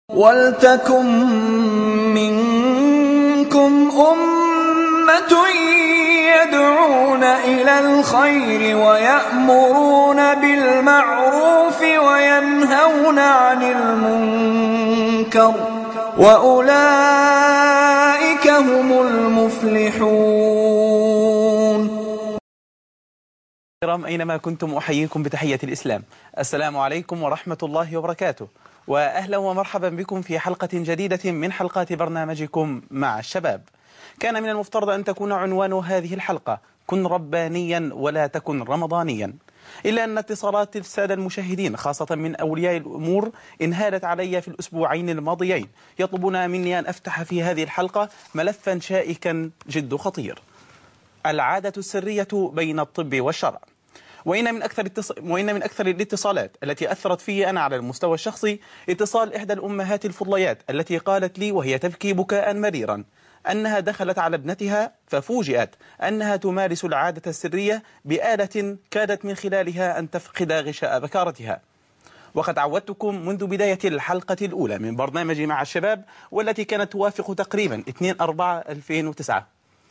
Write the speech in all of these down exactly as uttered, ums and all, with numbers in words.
وَلْتَكُن مِّنكُمْ أُمَّةٌ يَدْعُونَ إِلَى الْخَيْرِ وَيَأْمُرُونَ بِالْمَعْرُوفِ وَيَنْهَوْنَ عَنِ الْمُنكَرِ وَأُولَئِكَ هُمُ الْمُفْلِحُونَ. أينما كنتم أحييكم بتحية الإسلام. السلام عليكم ورحمة الله وبركاته، وأهلا ومرحبا بكم في حلقة جديدة من حلقات برنامجكم مع الشباب. كان من المفترض أن تكون عنوان هذه الحلقة كن ربانيا ولا تكن رمضانيا، إلا أن اتصالات السادة المشاهدين خاصة من أولياء الأمور انهالت علي في الأسبوعين الماضيين يطلبون مني أن أفتح في هذه الحلقة ملفا شائكا جد خطير: العادة السرية بين الطب والشرع. وإن من أكثر التص... وإن من أكثر الاتصالات التي أثرت في أنا على المستوى الشخصي اتصال إحدى الأمهات الفضليات التي قالت لي وهي تبكي بكاء مريرا أنها دخلت على ابنتها ففوجئت أنها تمارس العادة السرية بآلة كادت من خلالها أن تفقد غشاء بكارتها. وقد عودتكم منذ بداية الحلقة الأولى من برنامج مع الشباب، والتي كانت توافق تقريبا اثنين أربعة ألفين وتسعة،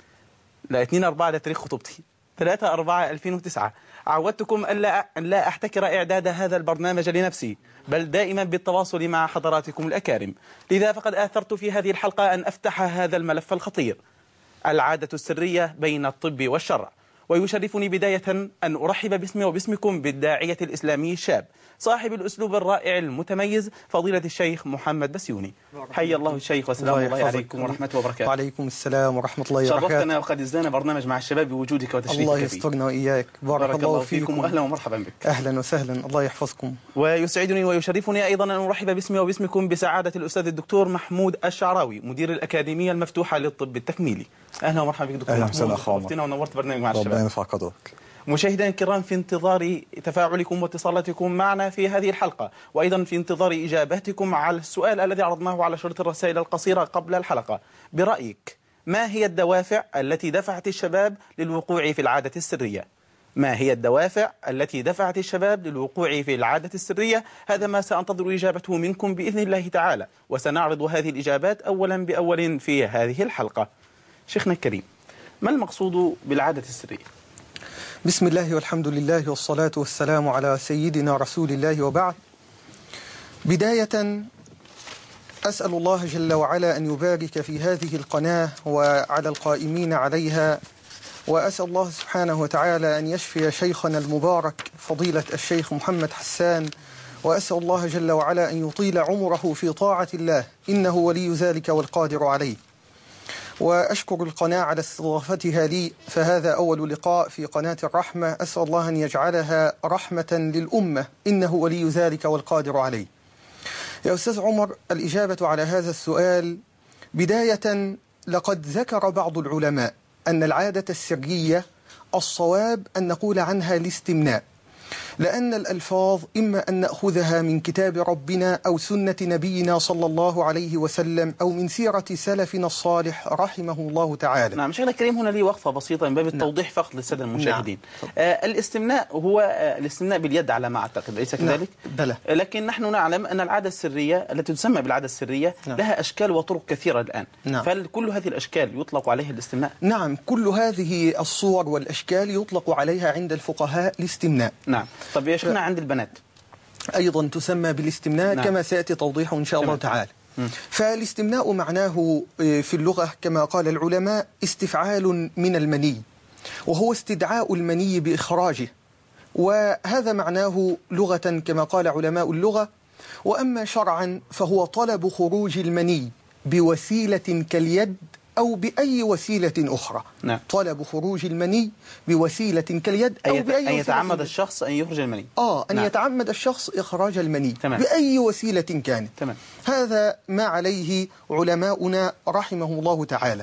لا اثنين أربعة لتاريخ خطوبتي، ثلاثة أربعة ألفين وتسعة. عودتكم أن لا, أن لا أحتكر إعداد هذا البرنامج لنفسي، بل دائما بالتواصل مع حضراتكم الأكارم. لذا فقد آثرت في هذه الحلقة أن أفتح هذا الملف الخطير: العادة السرية بين الطب والشرع. ويشرفني بداية أن أرحب باسمي وباسمكم بالداعية الإسلامي الشاب صاحب الأسلوب الرائع المتميز فضيلة الشيخ محمد بسيوني. حي الله الشيخ والسلام الله, الله عليكم ورحمة وبركاته. وعليكم السلام ورحمة الله وبركاته. شرفتنا وقد ازدان برنامج مع الشباب بوجودك وتشريفك. الله يسترنا وإياك. بارك, بارك الله فيكم, فيكم وأهلا ومرحبا بك. أهلا وسهلا، الله يحفظكم. ويسعدني ويشرفني أيضا أن أرحب باسمي وباسمكم بسعادة الأستاذ الدكتور محمود الشعراوي مدير الأكاديمية المفتوحة للطب التكميلي. أهلا ومرحبا بك دكتور أهلا محمود. وسهلا. شرفتنا ونورت برنامج مع الشباب. ربنا يرفع قدرك. مشاهدينا الكرام، في انتظار تفاعلكم واتصالاتكم معنا في هذه الحلقة، وأيضا في انتظار إجاباتكم على السؤال الذي عرضناه على شريط الرسائل القصيرة قبل الحلقة: برأيك ما هي الدوافع التي دفعت الشباب للوقوع في العادة السرية؟ ما هي الدوافع التي دفعت الشباب للوقوع في العادة السرية؟ هذا ما سأنتظر إجابته منكم بإذن الله تعالى، وسنعرض هذه الإجابات أولا بأول في هذه الحلقة. شيخنا الكريم، ما المقصود بالعادة السرية؟ بسم الله والحمد لله والصلاة والسلام على سيدنا رسول الله، وبعد. بداية أسأل الله جل وعلا أن يبارك في هذه القناة وعلى القائمين عليها، وأسأل الله سبحانه وتعالى أن يشفي شيخنا المبارك فضيلة الشيخ محمد حسان، وأسأل الله جل وعلا أن يطيل عمره في طاعة الله، إنه ولي ذلك والقادر عليه. وأشكر القناة على استضافتها لي، فهذا أول لقاء في قناة الرحمة، أسأل الله أن يجعلها رحمة للأمة، إنه ولي ذلك والقادر عليه. يا أستاذ عمر، الإجابة على هذا السؤال: بداية لقد ذكر بعض العلماء أن العادة السرية الصواب أن نقول عنها الاستمناء، لأن الألفاظ إما أن نأخذها من كتاب ربنا أو سنة نبينا صلى الله عليه وسلم أو من سيرة سلفنا الصالح رحمه الله تعالى. نعم شيخنا الكريم، هنا لي وقفة بسيطة من باب التوضيح نعم. فقط للسادة المشاهدين. نعم. آه الاستمناء هو آه الاستمناء باليد على ما أعتقد، أليس كذلك؟ نعم. بلى. لكن نحن نعلم أن العادة السرية التي تسمى بالعادة السرية نعم. لها أشكال وطرق كثيرة الآن. نعم. فكل هذه الأشكال يطلق عليها الاستمناء؟ نعم، كل هذه الصور والأشكال يطلق عليها عند الفقهاء الاستمناء. نعم. طب يا شيخنا، عند البنات أيضا تسمى بالاستمناء نعم. كما سيأتي توضيحه إن شاء الله تعالى. م. فالاستمناء معناه في اللغة كما قال العلماء استفعال من المني، وهو استدعاء المني بإخراجه، وهذا معناه لغة كما قال علماء اللغة. وأما شرعا فهو طلب خروج المني بوسيلة كاليد أو بأي وسيلة أخرى. نعم. طلب خروج المني بوسيلة كاليد أو أي بأي أن يتعمد الشخص أن يخرج المني. آه أن نعم. يتعمد الشخص إخراج المني تمام. بأي وسيلة كانت. تمام. هذا ما عليه علماؤنا رحمهم الله تعالى.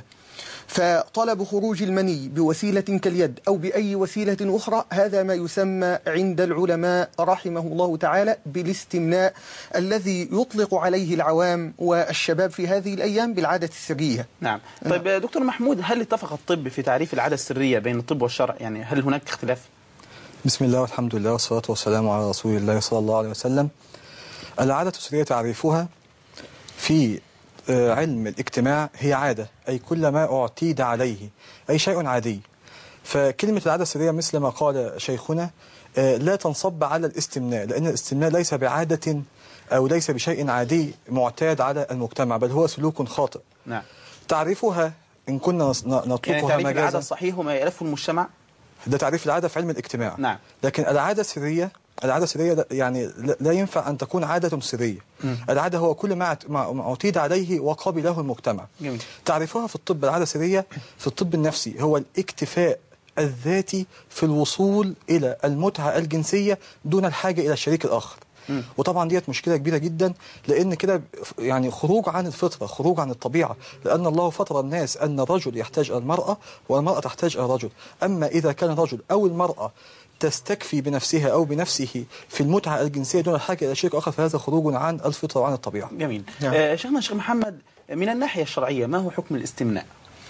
فطلب خروج المني بوسيلة كاليد أو بأي وسيلة أخرى، هذا ما يسمى عند العلماء رحمه الله تعالى بالاستمناء، الذي يطلق عليه العوام والشباب في هذه الأيام بالعادة السرية. نعم. طيب دكتور محمود، هل اتفق الطب في تعريف العادة السرية بين الطب والشرع؟ يعني هل هناك اختلاف؟ بسم الله والحمد لله والصلاة والسلام على رسول الله صلى الله عليه وسلم. العادة السرية تعريفها في علم الاجتماع هي عادة، أي كل ما اعتيد عليه، أي شيء عادي. فكلمة العادة السرية مثل ما قال شيخنا لا تنصب على الاستمناء، لأن الاستمناء ليس بعادة أو ليس بشيء عادي معتاد على المجتمع، بل هو سلوك خاطئ. نعم. تعريفها إن كنا نطلقها يعني تعريف مجازا، العادة الصحيح هو ما يألفه المجتمع. ده تعريف العادة في علم الاجتماع. نعم. لكن العادة السرية، العادة السرية يعني لا ينفع أن تكون عادة سرية. م. العادة هو كل ما اعتيد عليه وقبله المجتمع. جميل. تعريفها في الطب العادة السرية في الطب النفسي هو الاكتفاء الذاتي في الوصول إلى المتعة الجنسية دون الحاجة إلى الشريك الآخر. م. وطبعا ديت مشكلة كبيرة جدا، لأن كده يعني خروج عن الفطرة، خروج عن الطبيعة، لأن الله فطر الناس أن الرجل يحتاج إلى المرأة والمرأة تحتاج إلى الرجل. أما إذا كان الرجل أو المرأة تستكفي بنفسها أو بنفسه في المتعة الجنسية دون الحاجة إلى شيء آخر، فهذا خروج عن الفطرة وعن الطبيعة. جميل. نعم. آه شيخنا الشيخ محمد، من الناحية الشرعية ما هو حكم الاستمناء؟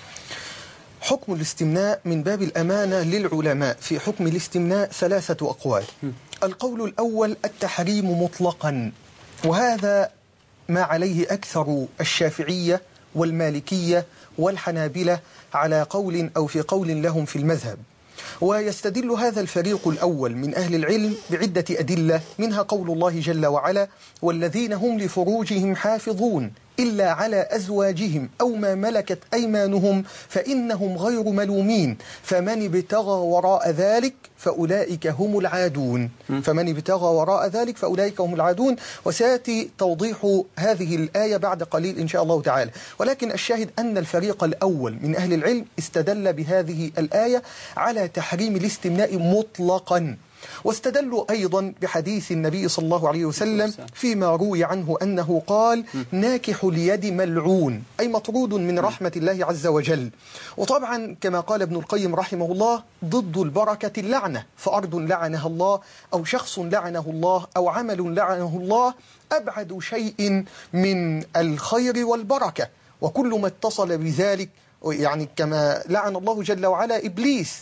حكم الاستمناء من باب الأمانة للعلماء في حكم الاستمناء ثلاثة أقوال. م. القول الأول التحريم مطلقا، وهذا ما عليه أكثر الشافعية والمالكية والحنابلة على قول أو في قول لهم في المذهب. ويستدل هذا الفريق الأول من أهل العلم بعدة أدلة، منها قول الله جل وعلا: والذين هم لفروجهم حافظون إلا على أزواجهم أو ما ملكت أيمانهم فإنهم غير ملومين فمن ابتغى وراء ذلك فأولئك هم العادون. فمن ابتغى وراء ذلك فأولئك هم العادون. وسيأتي توضيح هذه الآية بعد قليل إن شاء الله تعالى. ولكن الشاهد أن الفريق الأول من أهل العلم استدل بهذه الآية على تحريم الاستمناء مطلقا، واستدلوا أيضا بحديث النبي صلى الله عليه وسلم فيما روي عنه أنه قال: ناكح اليد ملعون، أي مطرود من رحمة الله عز وجل. وطبعا كما قال ابن القيم رحمه الله: ضد البركة اللعنة، فأرض لعنها الله أو شخص لعنه الله أو عمل لعنه الله أبعد شيء من الخير والبركة، وكل ما اتصل بذلك يعني كما لعن الله جل وعلا إبليس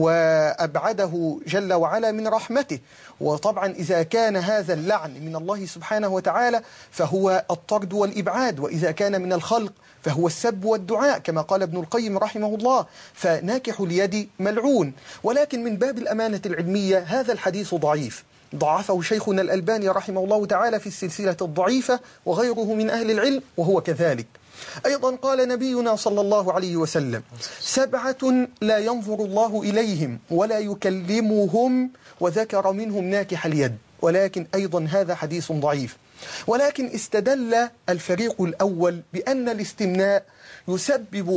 وأبعده جل وعلا من رحمته. وطبعا إذا كان هذا اللعن من الله سبحانه وتعالى فهو الطرد والإبعاد، وإذا كان من الخلق فهو السب والدعاء كما قال ابن القيم رحمه الله. فناكح اليد ملعون. ولكن من باب الأمانة العلمية هذا الحديث ضعيف، ضعفه شيخنا الألباني رحمه الله تعالى في السلسلة الضعيفة وغيره من أهل العلم وهو كذلك. أيضا قال نبينا صلى الله عليه وسلم: سبعة لا ينظر الله إليهم ولا يكلمهم، وذكر منهم ناكح اليد. ولكن أيضا هذا حديث ضعيف. ولكن استدل الفريق الأول بأن الاستمناء يسبب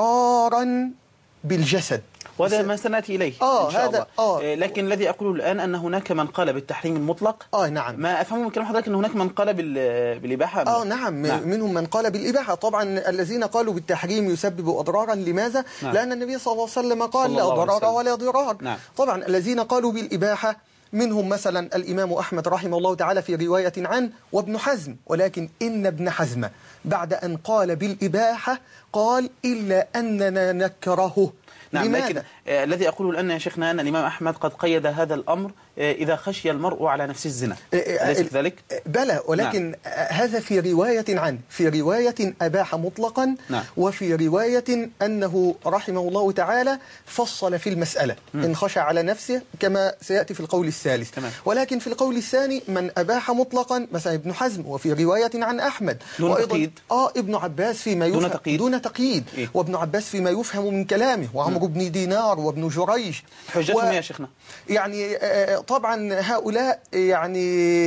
أضرارا بالجسد، وهذا ما سنأتي إليه آه إن شاء هذا الله. آه لكن الذي أقوله الآن أن هناك من قال بالتحريم المطلق. آه نعم. ما أفهمه من كلام حضرتك أن هناك من قال بالإباحة. آه نعم. نعم منهم من قال بالإباحة. طبعا الذين قالوا بالتحريم يسبب أضرارا، لماذا؟ نعم. لأن النبي صلى الله عليه وسلم قال: لا ضرر ولا ضرار. نعم. طبعا الذين قالوا بالإباحة منهم مثلا الإمام أحمد رحمه الله تعالى في رواية عنه وابن حزم. ولكن إن ابن حزم بعد أن قال بالإباحة قال: إلا أننا نكرهه. نعم. لماذا؟ لكن آه الذي أقوله الآن يا شيخنا أن الإمام أحمد قد قيد هذا الأمر آه إذا خشي المرء على نفسه الزنا، أليس كذلك؟ بلى، ولكن نعم. هذا في رواية عنه، في رواية أباح مطلقا. نعم. وفي رواية أنه رحمه الله تعالى فصل في المسألة م. إن خشى على نفسه كما سيأتي في القول الثالث. تمام. ولكن في القول الثاني من أباح مطلقا مثلا ابن حزم، وفي رواية عن أحمد دون تقييد. آه ابن عباس فيما يفهم دون تقييد, دون تقييد. إيه؟ وابن عباس فيما يفهم من كلامه، وعمرو بن دينار وابن جريج. حجتهم و... يا شيخنا يعني طبعا هؤلاء يعني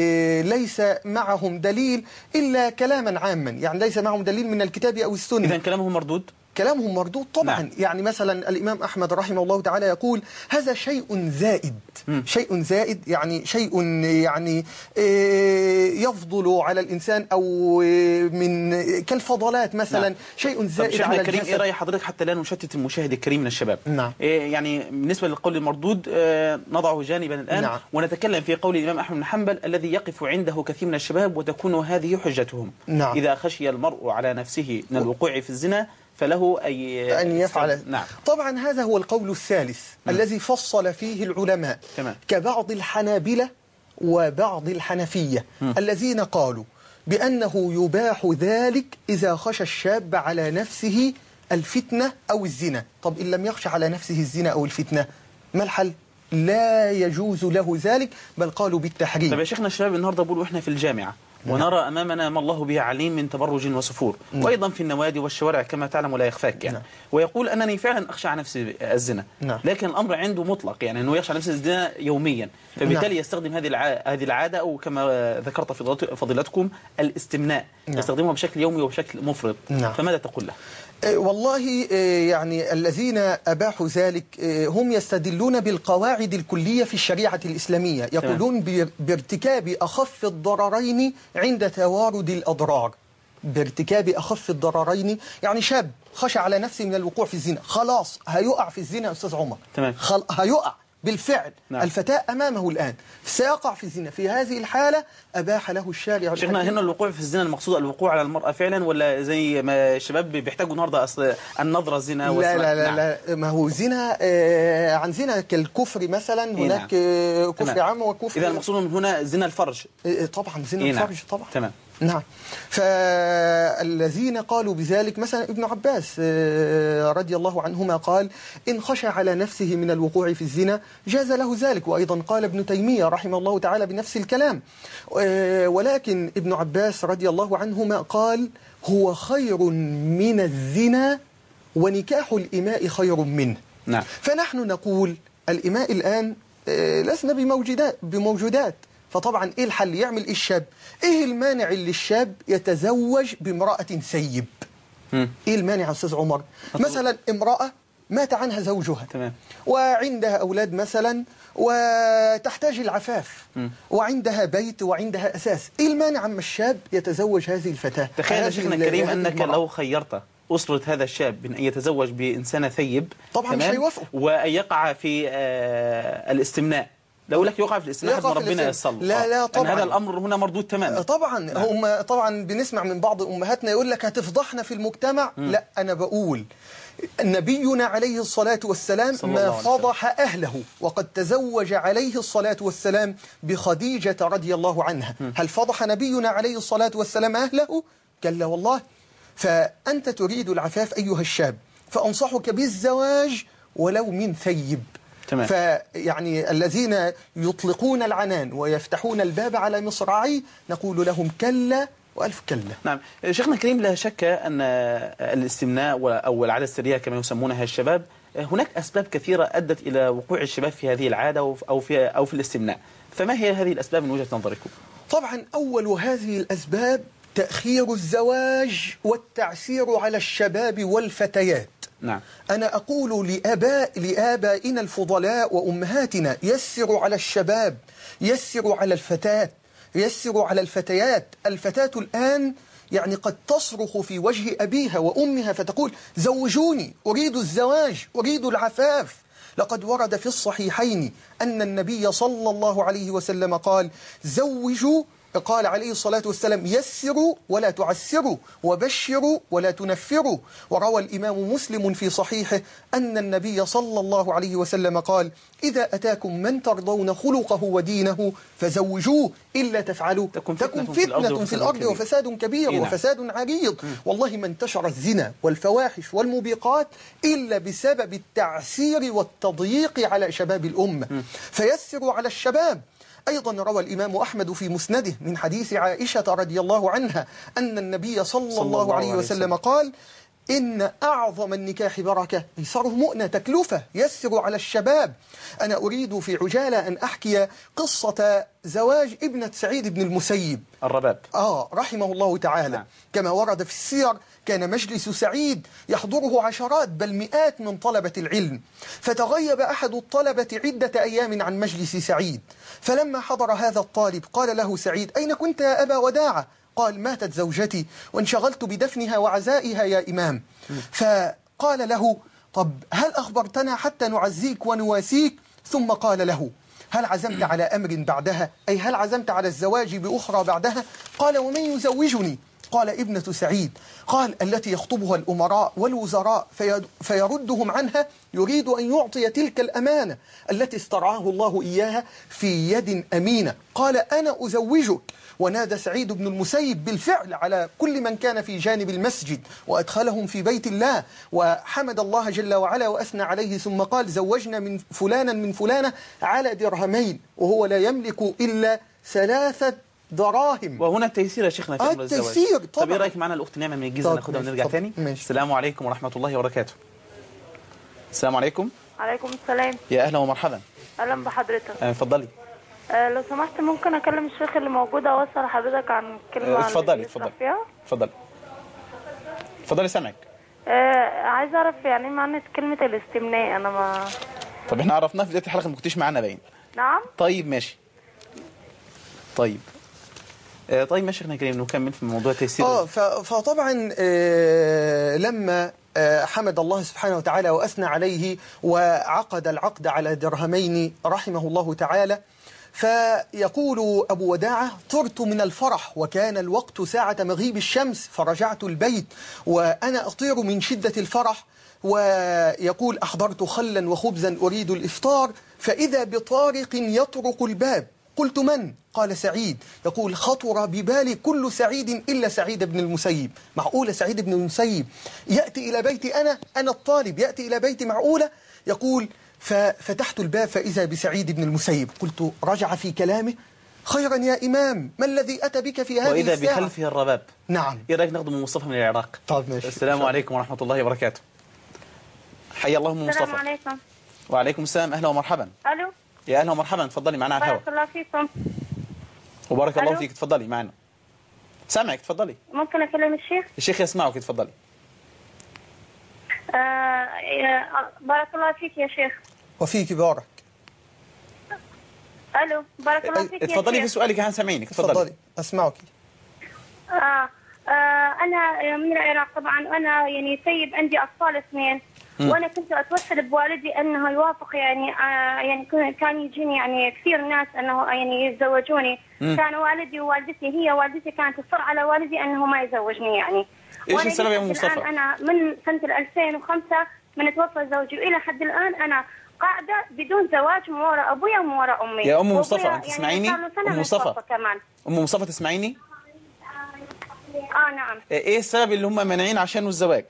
ليس معهم دليل إلا كلاما عاما، يعني ليس معهم دليل من الكتاب أو السنة. إذن كلامهم مردود؟ كلامهم مردود طبعا. نعم. يعني مثلا الإمام أحمد رحمه الله تعالى يقول: هذا شيء زائد. م. شيء زائد يعني شيء يعني يفضل على الإنسان أو من كالفضلات مثلا. نعم. شيء زائد على الجسد. الكريم إيه رأي حضرتك حتى لا نشتت المشاهد الكريم من الشباب؟ نعم. يعني بالنسبة للقول المردود نضعه جانبا الآن. نعم. ونتكلم في قول الإمام أحمد بن حنبل الذي يقف عنده كثير من الشباب وتكون هذه حجتهم. نعم. إذا خشي المرء على نفسه من الوقوع في الزنا فله أي أن يفعل. نعم. طبعا هذا هو القول الثالث م. الذي فصل فيه العلماء. تمام. كبعض الحنابلة وبعض الحنفية م. الذين قالوا بأنه يباح ذلك إذا خشى الشاب على نفسه الفتنة أو الزنا. طب إن لم يخشى على نفسه الزنا أو الفتنة ما الحل؟ لا يجوز له ذلك، بل قالوا بالتحريم. طب يا شيخنا الشباب النهارده بيقولوا احنا في الجامعة ونرى أمامنا ما الله به عليم من تبرج وسفور، نعم. وأيضا في النوادي والشوارع كما تعلم ولا يخفاك يعني. نعم. ويقول أنني فعلا أخشى على نفسي الزنا، نعم. لكن الأمر عنده مطلق، يعني أنه يخشى على نفسه الزنا يوميا، فبالتالي نعم. يستخدم هذه الع... هذه العادة، أو كما ذكرت فضيلت- فضيلتكم الاستمناء، نعم. يستخدمها بشكل يومي وبشكل مفرط. نعم. فماذا تقول له؟ آه، والله آه، يعني الذين أباحوا ذلك آه، هم يستدلون بالقواعد الكلية في الشريعة الإسلامية، يقولون بار- بارتكاب أخف الضررين عند توارد الأضرار. بارتكاب أخف الضررين، يعني شاب خشى على نفسه من الوقوع في الزنا، خلاص هيقع في الزنا يا أستاذ عمر، تمام. خل... هيقع بالفعل. نعم. الفتاة أمامه الآن سيقع في الزنا، في هذه الحالة أباح له الشارع شيخنا الحكيم. هنا الوقوع في الزنا المقصود الوقوع على المرأة فعلا، ولا زي ما الشباب بيحتاجوا النهارده أصل النظرة زنا لا والسماع؟ لا لا, نعم. لا ما هو زنا آه عن زنا كالكفر مثلا، إيه هناك نعم. آه كفر تمام. عام وكفر. إذا المقصود من هنا زنا الفرج. آه طبعا زنا إيه نعم. الفرج طبعا. تمام. نعم. فالذين قالوا بذلك مثلا ابن عباس آه رضي الله عنهما قال إن خشى على نفسه من الوقوع في الزنا جاز له ذلك، وأيضا قال ابن تيمية رحمه الله تعالى بنفس الكلام. آه ولكن ابن عباس رضي الله عنهما قال هو خير من الزنا ونكاح الإماء خير منه. نعم. فنحن نقول الإماء الآن آه لسنا بموجودات بموجودات فطبعا إيه الحل؟ يعمل إيه الشاب؟ إيه المانع اللي الشاب يتزوج بامرأة سيب؟ مم. إيه المانع يا أستاذ عمر؟ مثلا امرأة مات عنها زوجها، تمام. وعندها أولاد مثلا وتحتاج العفاف، مم. وعندها بيت وعندها أساس، إيه المانع أما الشاب يتزوج هذه الفتاة؟ تخيل يا هذه شيخنا ال- الكريم هذه أنك المرأة. لو خيرت أسرة هذا الشاب بين أن يتزوج بإنسانة ثيب طبعا مش تمام؟ هيوافقوا. وأن يقع في آه الاستمناء، لو لك يقع في الاستمناء يقع حتى في ربنا الاستمناء. يصل. لا لا طبعا. هذا الأمر هنا مردود تماما. طبعا هم طبعا بنسمع من بعض أمهاتنا يقول لك هتفضحنا في المجتمع. م. لا أنا بقول نبينا عليه الصلاة والسلام ما فضح أهله، وقد تزوج عليه الصلاة والسلام بخديجة رضي الله عنها. م. هل فضح نبينا عليه الصلاة والسلام أهله؟ كلا والله. فأنت تريد العفاف أيها الشاب، فأنصحك بالزواج ولو من ثيب. تمام. فيعني الذين يطلقون العنان ويفتحون الباب على مصراعي نقول لهم كلا وألف كلا. نعم. شيخنا الكريم لا شك أن الاستمناء أو العادة السرية كما يسمونها الشباب هناك أسباب كثيرة أدت إلى وقوع الشباب في هذه العادة أو في أو في الاستمناء، فما هي هذه الأسباب من وجهة نظركم؟ طبعا أول هذه الأسباب تأخير الزواج والتعسير على الشباب والفتيات. نعم. أنا أقول لآباء لآبائنا الفضلاء وأمهاتنا يسروا على الشباب، يسروا على الفتاة، يسروا على الفتيات. الفتاة الآن يعني قد تصرخ في وجه أبيها وأمها فتقول زوجوني، أريد الزواج، أريد العفاف. لقد ورد في الصحيحين أن النبي صلى الله عليه وسلم قال زوجوا، قال عليه الصلاة والسلام يسروا ولا تعسروا وبشروا ولا تنفروا. وروى الإمام مسلم في صحيحه أن النبي صلى الله عليه وسلم قال إذا أتاكم من ترضون خلقه ودينه فزوجوه إلا تفعلوا تكن تكن فتنة في الأرض فتنة في الأرض وفساد كبير إيه نعم. وفساد عريض. والله ما انتشر الزنا والفواحش والموبقات إلا بسبب التعسير والتضييق على شباب الأمة. فيسروا على الشباب. أيضا روى الإمام أحمد في مسنده من حديث عائشة رضي الله عنها أن النبي صلى, صلى الله, الله عليه وسلم, وسلم قال إن أعظم النكاح بركة أيسره مؤنة تكلفة. يسروا على الشباب. أنا أريد في عجالة أن أحكي قصة زواج ابنة سعيد بن المسيب الرباب آه رحمه الله تعالى. نعم. كما ورد في السير كان مجلس سعيد يحضره عشرات بل مئات من طلبة العلم، فتغيب أحد الطلبة عدة أيام عن مجلس سعيد، فلما حضر هذا الطالب قال له سعيد أين كنت يا أبا وداعة؟ قال ماتت زوجتي وانشغلت بدفنها وعزائها يا إمام. فقال له طب هل أخبرتنا حتى نعزيك ونواسيك؟ ثم قال له هل عزمت على أمر بعدها؟ أي هل عزمت على الزواج بأخرى بعدها؟ قال ومن يزوجني؟ قال ابنة سعيد. قال التي يخطبها الأمراء والوزراء فيردهم عنها، يريد أن يعطي تلك الأمانة التي استرعاه الله إياها في يد أمينة. قال أنا أزوجك. ونادى سعيد بن المسيب بالفعل على كل من كان في جانب المسجد وأدخلهم في بيت الله، وحمد الله جل وعلا وأثنى عليه، ثم قال زوجنا من فلانا من فلانة على درهمين وهو لا يملك إلا ثلاثة دراهم. وهنا التيسير يا شيخنا في آه أمر الزواج. التيسير طبعا. طب ايه رايك معنا الاخت نعمه من الجيزه؟ ناخدها ونرجع ثاني. السلام عليكم ورحمه الله وبركاته. السلام عليكم. عليكم السلام. يا اهلا ومرحبا. اهلا بحضرتك. اتفضلي. أه لو سمحت ممكن اكلم الشيخ اللي موجود اوصل حضرتك عن كلمه؟ اتفضلي اتفضلي اتفضلي اتفضلي سامعك. أه عايز اعرف يعني معنى كلمه الاستمناء. انا ما طب احنا عرفناه في بدايه الحلقه، ما كنتيش معانا باين. نعم. طيب ماشي. طيب آه طيب ماشي احنا كريم نكمل في موضوع تيسير. اه فطبعا آه لما آه حمد الله سبحانه وتعالى وأثنى عليه وعقد العقد على درهمين رحمه الله تعالى، فيقول أبو وداعة طرت من الفرح وكان الوقت ساعة مغيب الشمس فرجعت البيت وأنا أطير من شدة الفرح. ويقول أحضرت خلا وخبزا أريد الإفطار فإذا بطارق يطرق الباب، قلت من؟ قال سعيد. يقول خطر ببالي كل سعيد إلا سعيد بن المسيب. معقولة سعيد بن المسيب يأتي إلى بيتي أنا أنا الطالب يأتي إلى بيتي؟ معقولة؟ يقول ففتحت الباب فإذا بسعيد بن المسيب. قلت رجع في كلامه خيرا يا إمام، ما الذي أتى بك في هذه وإذا الساعة؟ بخلفه الرباب. نعم. إيه رأيك ناخذ من مصطفى من العراق؟ طيب ماشي. السلام عليكم ورحمة الله وبركاته. حيا الله من مصطفى. السلام عليكم. وعليكم السلام، أهلا ومرحبا. الو. يا أهلا ومرحبا، تفضلي معنا على الهواء. بارك الله فيكم. وبارك الله فيك، تفضلي معنا. سامعك، تفضلي. ممكن اكلم الشيخ؟ الشيخ يسمعك، تفضلي. آه بارك الله فيك يا شيخ. وفيك بارك. الو بارك الله فيك يا شيخ. تفضلي في سؤالك، انا سامعينك، تفضلي. تفضلي اسمعك. آه. آه انا من العراق طبعا. انا يعني سيد عندي اطفال اثنين، وانا كنت اتوسل بوالدي انه يوافق يعني آه يعني كان يجيني يعني كثير ناس انه يعني يتزوجوني. مم. كان والدي ووالدتي، هي والدتي كانت تصر على والدي انه ما يزوجني يعني. ايش السبب يا ام مصطفى؟ انا من سنه ألفين وخمسة من توفى زوجي والى حد الان انا قاعده بدون زواج من وراء ابويا ومن وراء امي. يا ام مصطفى انت تسمعيني؟ يعني ام مصطفى كمان. ام مصطفى تسمعيني؟ اه نعم. ايه السبب اللي هم مانعين عشانه الزواج؟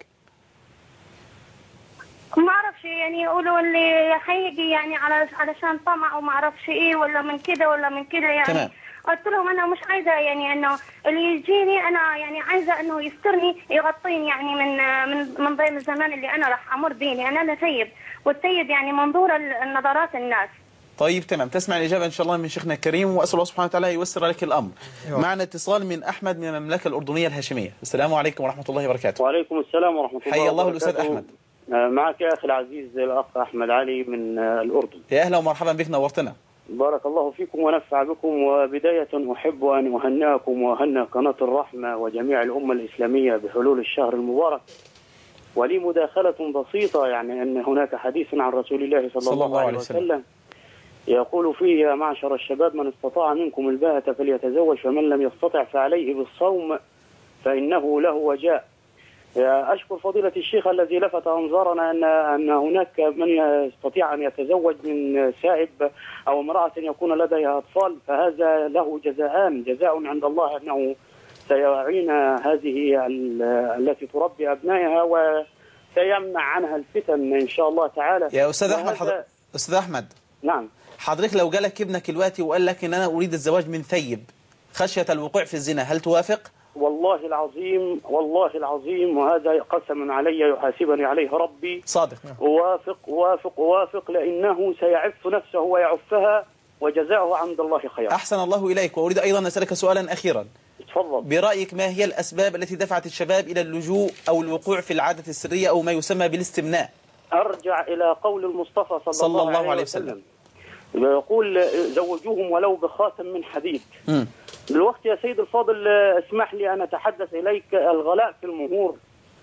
ما اعرفش يعني يقولوا اللي حيجي يعني على علشان طمع وما اعرفش ايه، ولا من كده ولا من كده يعني. تمام. قلت لهم انا مش عايزه يعني انه اللي يجيني انا يعني عايزه انه يسترني يغطيني يعني من من من ضيم الزمان اللي انا راح امر به، لان انا ثيب، والثيب يعني منظور النظرات الناس. طيب تمام، تسمع الإجابة إن شاء الله من شيخنا الكريم، وأسأل الله سبحانه وتعالى ييسر لك الأمر. أيوة. معنا اتصال من أحمد من المملكة الأردنية الهاشمية. السلام عليكم ورحمة الله وبركاته. وعليكم السلام ورحمة الله وبركاته. حيا الله الأستاذ أحمد. معك يا أخي العزيز الأخ أحمد علي من الأردن. يا أهلا ومرحبا بك، نورتنا. بارك الله فيكم ونفع بكم. وبداية أحب أن أهنئكم وأهنئ قناة الرحمة وجميع الأمة الإسلامية بحلول الشهر المبارك. ولي مداخلة بسيطة، يعني أن هناك حديث عن رسول الله صلى, صلى الله, الله عليه وسلم, وسلم يقول فيه يا معشر الشباب من استطاع منكم الباءة فليتزوج ومن لم يستطع فعليه بالصوم فإنه له وجاء. أشكر فضيلة الشيخ الذي لفت أنظارنا أن أن هناك من يستطيع أن يتزوج من سائب أو امرأة يكون لديها أطفال، فهذا له جزاءان، جزاء عند الله أنه سيعين هذه التي تربي أبنائها وسيمنع عنها الفتن إن شاء الله تعالى. يا أستاذ أحمد حضر... أستاذ أحمد نعم حضرتك لو جالك ابنك دلوقتي وقال لك إن أنا أريد الزواج من ثيب خشية الوقوع في الزنا، هل توافق؟ والله العظيم والله العظيم وهذا قسم علي يحاسبني عليه ربي. صادق. أوافق أوافق أوافق لأنه سيعف نفسه ويعفها وجزاؤه عند الله خير. أحسن الله إليك. وأريد أيضا أن أسألك سؤالا أخيرا. تفضل. برأيك ما هي الأسباب التي دفعت الشباب إلى اللجوء أو الوقوع في العادة السرية أو ما يسمى بالاستمناء؟ أرجع إلى قول المصطفى صلى, صلى الله, الله عليه وسلم, وسلم. يقول زوجوهم ولو بخاتم من حديد. م. بالوقت يا سيد الفاضل اسمح لي أن أتحدث إليك. الغلاء في المهور،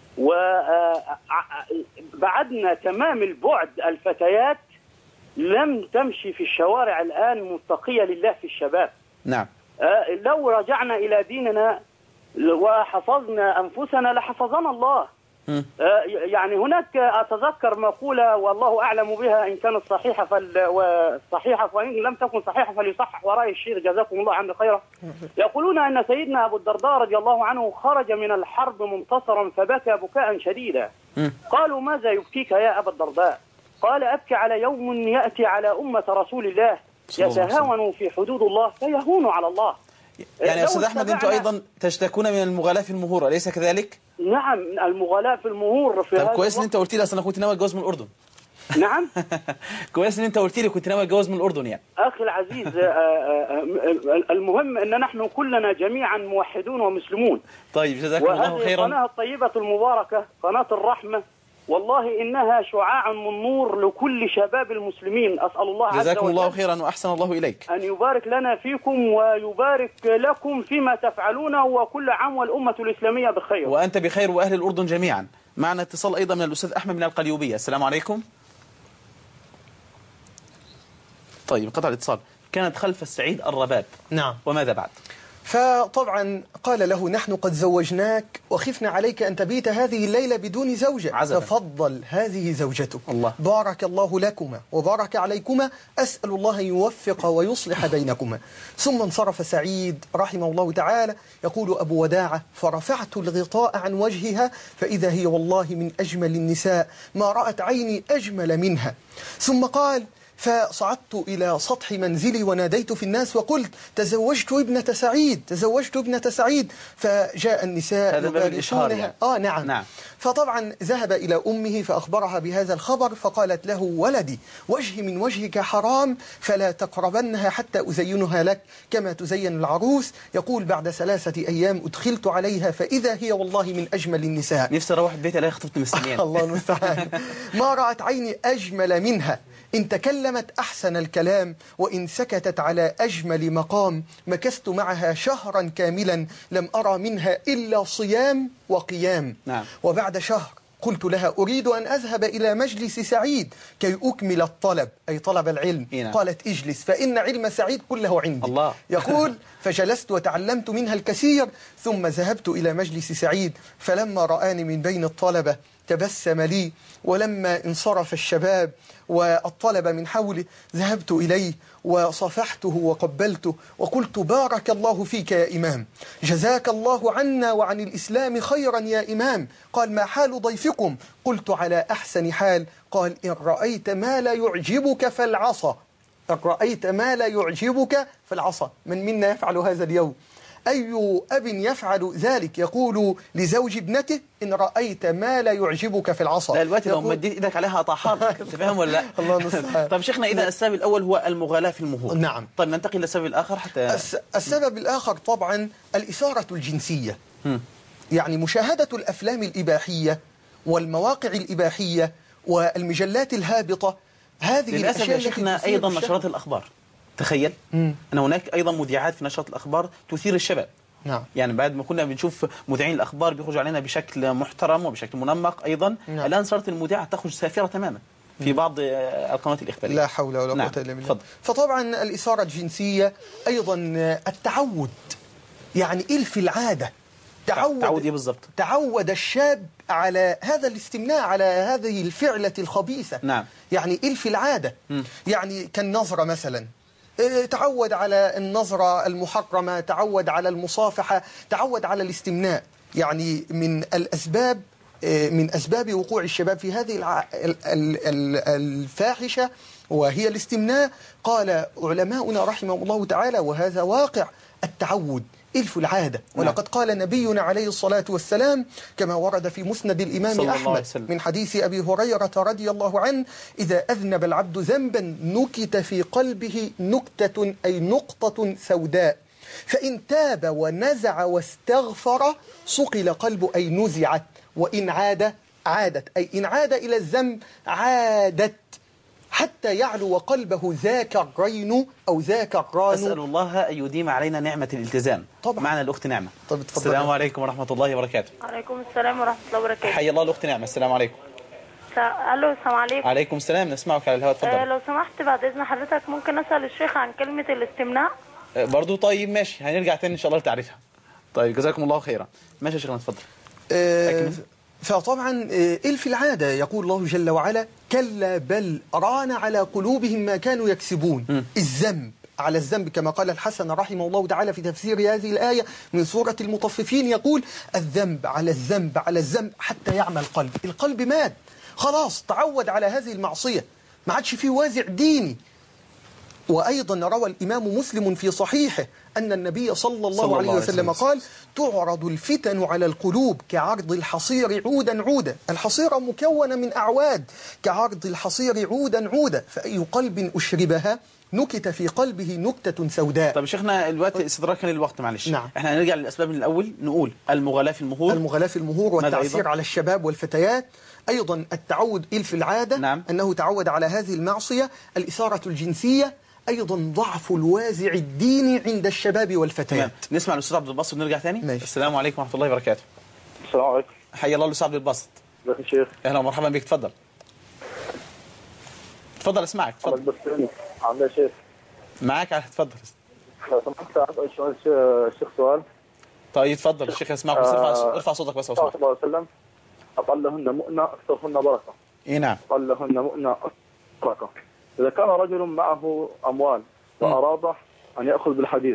وبعدنا تمام البعد. الفتيات لم تمشي في الشوارع الآن متقية لله في الشباب. نعم. لو رجعنا إلى ديننا وحفظنا أنفسنا لحفظنا الله. م. يعني هناك أتذكر مقولة والله أعلم بها إن كانت صحيحة فال... وصحيحة، وإن لم تكن صحيحة فليصحح ورأي الشيخ جزاكم الله عني خيرا. يقولون أن سيدنا أبو الدرداء رضي الله عنه خرج من الحرب منتصرا فبكى بكاء شديدا. م. قالوا ماذا يبكيك يا أبا الدرداء؟ قال أبكي على يوم يأتي على أمة رسول الله يتهاونوا في حدود الله فيهون على الله. يعني يا أستاذ أحمد أنتم أيضا تشتكون من المغالاة في المهور، أليس كذلك؟ نعم، المغالاة في المهور في طب كويس ان انت قلت لي، اصل انا كنت ناوي اتجوز من الاردن. نعم. كويس ان انت قلت لي كنت ناوي اتجوز من الاردن يعني. اخي العزيز، المهم ان نحن كلنا جميعا موحدون ومسلمون. طيب جزاكم الله خيرا. وهذه القناة الطيبة المباركة قناة الرحمة والله إنها شعاع من نور لكل شباب المسلمين. أسأل الله عز وجل جزاكم الله خيرا وأحسن الله إليك أن يبارك لنا فيكم ويبارك لكم فيما تفعلونه، وكل عام والأمة الإسلامية بخير. وأنت بخير وأهل الأردن جميعا. معنا اتصال أيضا من الأستاذ أحمد من القليوبية. السلام عليكم. طيب انقطع الاتصال. كانت خلف السعيد الرباب. نعم. وماذا بعد؟ فطبعا قال له نحن قد زوجناك وخفنا عليك أن تبيت هذه الليلة بدون زوجة. عزبا. تفضل هذه زوجتك. الله. بارك الله لكما وبارك عليكما، أسأل الله أن يوفق ويصلح بينكما. ثم انصرف سعيد رحمه الله تعالى يقول أبو وداعة: فرفعت الغطاء عن وجهها فإذا هي والله من أجمل النساء، ما رأت عيني أجمل منها. ثم قال: فصعدت إلى سطح منزلي وناديت في الناس وقلت: تزوجت ابنة سعيد، تزوجت ابنة سعيد. فجاء النساء هذا باب الإشهار يعني. آه نعم. نعم. فطبعا ذهب إلى أمه فأخبرها بهذا الخبر، فقالت له: ولدي وجهي من وجهك حرام، فلا تقربنها حتى أزينها لك كما تزين العروس. يقول: بعد ثلاثة أيام أدخلت عليها فإذا هي والله من أجمل النساء. نفسي أروح البيت ألاقي خطبت مستنيان. الله المستعان. ما رأت عيني أجمل منها، إن تكلمت أحسن الكلام وإن سكتت على أجمل مقام. مكثت معها شهرا كاملا لم أرى منها إلا صيام وقيام. نعم. وبعد شهر قلت لها: أريد أن أذهب إلى مجلس سعيد كي أكمل الطلب، أي طلب العلم. إيه. قالت: اجلس فإن علم سعيد كله عندي. الله. يقول: فجلست وتعلمت منها الكثير، ثم ذهبت إلى مجلس سعيد، فلما رآني من بين الطلبة تبسم لي، ولما انصرف الشباب والطلبة من حوله ذهبت إليه وصفحته وقبلته وقلت: بارك الله فيك يا إمام، جزاك الله عنا وعن الإسلام خيرا يا إمام. قال: ما حال ضيفكم؟ قلت: على أحسن حال. قال: إن رأيت ما لا يعجبك فالعصا، إن رأيت ما لا يعجبك فالعصا. من منا يفعل هذا اليوم؟ أي أب يفعل ذلك؟ يقول لزوج ابنته: إن رأيت ما لا يعجبك في العصا. لا الوقت لو مديت إيدك عليها طاحان. تفهم ولا لا؟ الله المستعان. طيب شيخنا، إذا السبب الأول هو المغالاة في المهور. نعم. طيب ننتقل للسبب الآخر حتى. السبب الآخر طبعا الإثارة الجنسية. م. يعني مشاهدة الأفلام الإباحية والمواقع الإباحية والمجلات الهابطة. هذه للأسف يا شيخنا أيضا نشرات الأخبار. تخيل مم. أن هناك أيضا مذيعات في نشرات الأخبار تثير الشباب. نعم. يعني بعد ما كنا بنشوف مذيعين الأخبار بيخرجوا علينا بشكل محترم وبشكل منمق أيضا. نعم. الآن صارت المذيعة تخرج سافرة تماما في بعض القنوات الإخبارية. لا حول ولا قوة نعم. إلا بالله. فطبعا الإثارة الجنسية أيضا التعود، يعني إلف العادة. تعود تعود إيه بالضبط؟ تعود الشاب على هذا الاستمناء، على هذه الفعلة الخبيثة. نعم. يعني إلف العادة. م. يعني كالنظرة مثلا، تعود على النظرة المحرمة، تعود على المصافحة، تعود على الاستمناء. يعني من الأسباب من أسباب وقوع الشباب في هذه الع... الفاحشة وهي الاستمناء. قال علماؤنا رحمه الله تعالى، وهذا واقع: التعود إلف العادة. ولقد قال نبينا عليه الصلاة والسلام كما ورد في مسند الإمام أحمد من حديث أبي هريرة رضي الله عنه: إذا أذنب العبد ذنبا نكت في قلبه نكتة، أي نقطة سوداء، فإن تاب ونزع واستغفر صقل قلبه، أي نزعت، وإن عاد عادت، أي إن عاد إلى الذنب عادت حتى يعلو قلبه ذاك الرين أو ذاك الران. أسأل الله أن يديم علينا نعمة الالتزام. طبعا. معنا الأخت نعمة. طب السلام عليكم ورحمة الله وبركاته. وعليكم السلام ورحمة الله وبركاته. حي الله الأخت نعمة. السلام عليكم. ألو السلام عليكم. عليكم السلام، نسمعك على الهواء. تفضل. أه لو سمحت بعد إذن حضرتك ممكن أسأل الشيخ عن كلمة الاستمناء؟ أه برضو. طيب ماشي، هنرجع تاني إن شاء الله لتعريفها. طيب جزاكم الله خيرا. ماشي يا شيخنا اتفضل. آه فطبعا آه إلف العادة، يقول الله جل وعلا كلا بل ران على قلوبهم ما كانوا يكسبون. م. الذنب على الذنب، كما قال الحسن رحمه الله تعالى في تفسير هذه الآية من سورة المطففين، يقول الذنب على الذنب على الذنب حتى يعمى القلب. القلب مات خلاص، تعود على هذه المعصية، ما عادش فيه وازع ديني. وأيضا روى الإمام مسلم في صحيحه أن النبي صلى الله, صلى الله عليه وسلم قال تعرض الفتن على القلوب كعرض الحصير عودا عودا. الحصيرة مكونة من أعواد، كعرض الحصير عودا عودا، فأي قلب أشربها نكت في قلبه نكتة سوداء. طب شيخنا الوقت استدراكا للوقت معلش، نعم. احنا هنرجع للأسباب من الأول، نقول المغالاة في المهور، المغالاة في المهور والتعسير على الشباب والفتيات، أيضا التعود إلف العادة، نعم. أنه تعود على هذه المعصية، الإثارة الجنسية، أيضا ضعف الوازع الديني عند الشباب والفتيات. تمام. نسمع الأستاذ عبد الباسط ونرجع ثاني. ماشي. السلام عليكم ورحمة الله وبركاته. السلام عليكم. حيا الله الأستاذ عبد الباسط. ازيك يا شيخ؟ أهلا ومرحبا بك، تفضل. تفضل اسمعك، تفضل. بس عامل ايه يا شيخ؟ معاك، تفضل. لو سمحت اسال سؤال الشيخ سؤال. طيب تفضل الشيخ يسمعك، بس ارفع ارفع صوتك بس. صلى الله عليه وسلم أقلهن مؤنة أكثرهن بركة. اي نعم. أقلهن مؤنة أكثرهن بركة. إذا كان رجل معه أموال وأراد أن يأخذ بالحديث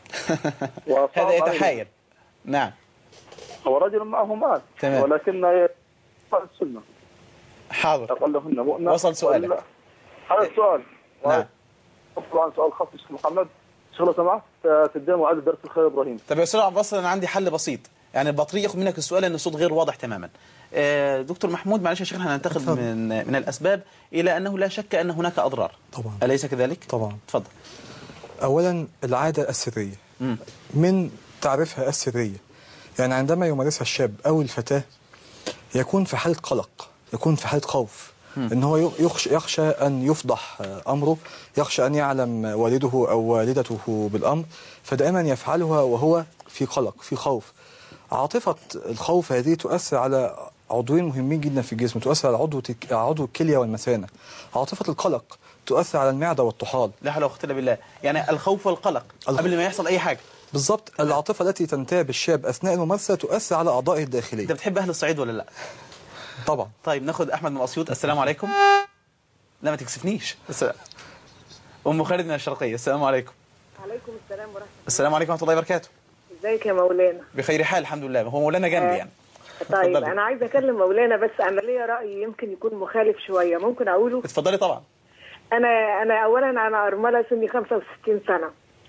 هذا يتحايل. نعم. هو رجل معه مال، تمام. ولكن يفعل السنة. حاضر. أقلهن مؤنة. وصل سؤالك. هذا السؤال. نعم. طبعا سؤال خاص بالشيخ محمد. شيخ لو سمحت تدينا معاد درس الخير إبراهيم. طب يا أستاذ عبد الباسط أنا عندي حل بسيط، يعني البطارية ياخد منك السؤال لأن الصوت غير واضح تماما. دكتور محمود معلش يا شيخنا هننتقل من من الأسباب إلى أنه لا شك أن هناك أضرار. طبعا. أليس كذلك؟ طبعا. تفضل. أولا العادة السرية. م. من تعرفها السرية، يعني عندما يمارسها الشاب أو الفتاة يكون في حالة قلق، يكون في حالة خوف، م. إن هو يخشى, يخشى أن يفضح أمره، يخشى أن يعلم والده أو والدته بالأمر، فدائما يفعلها وهو في قلق، في خوف. عاطفة الخوف هذه تؤثر على عضوين مهمين جدا في الجسم، تؤثر على عضو عضو الكلية والمثانة. عاطفة القلق تؤثر على المعدة والطحال. لا حول ولا قوة إلا بالله، يعني الخوف والقلق الخ... قبل ما يحصل أي حاجة. بالضبط. العاطفة التي تنتاب الشاب أثناء الممارسة تؤثر على أعضائه الداخلية. أنت بتحب أهل الصعيد ولا لا؟ طبعا. طيب ناخد أحمد من أسيوط. السلام عليكم. لا ما تكسفنيش. السلام. أم خالد من الشرقية. السلام عليكم. وعليكم السلام ورحمة الله. السلام عليكم ورحمة الله وبركاته. ازيك يا مولانا؟ بخير حال الحمد لله. هو مولانا جنبي يعني. طيب أنا عايزة أكلم مولانا، بس أنا ليا رأي يمكن يكون مخالف شوية، ممكن أقوله؟ اتفضلي طبعا. أنا أنا أولا أنا أرملة سني خمسة وستين سنة،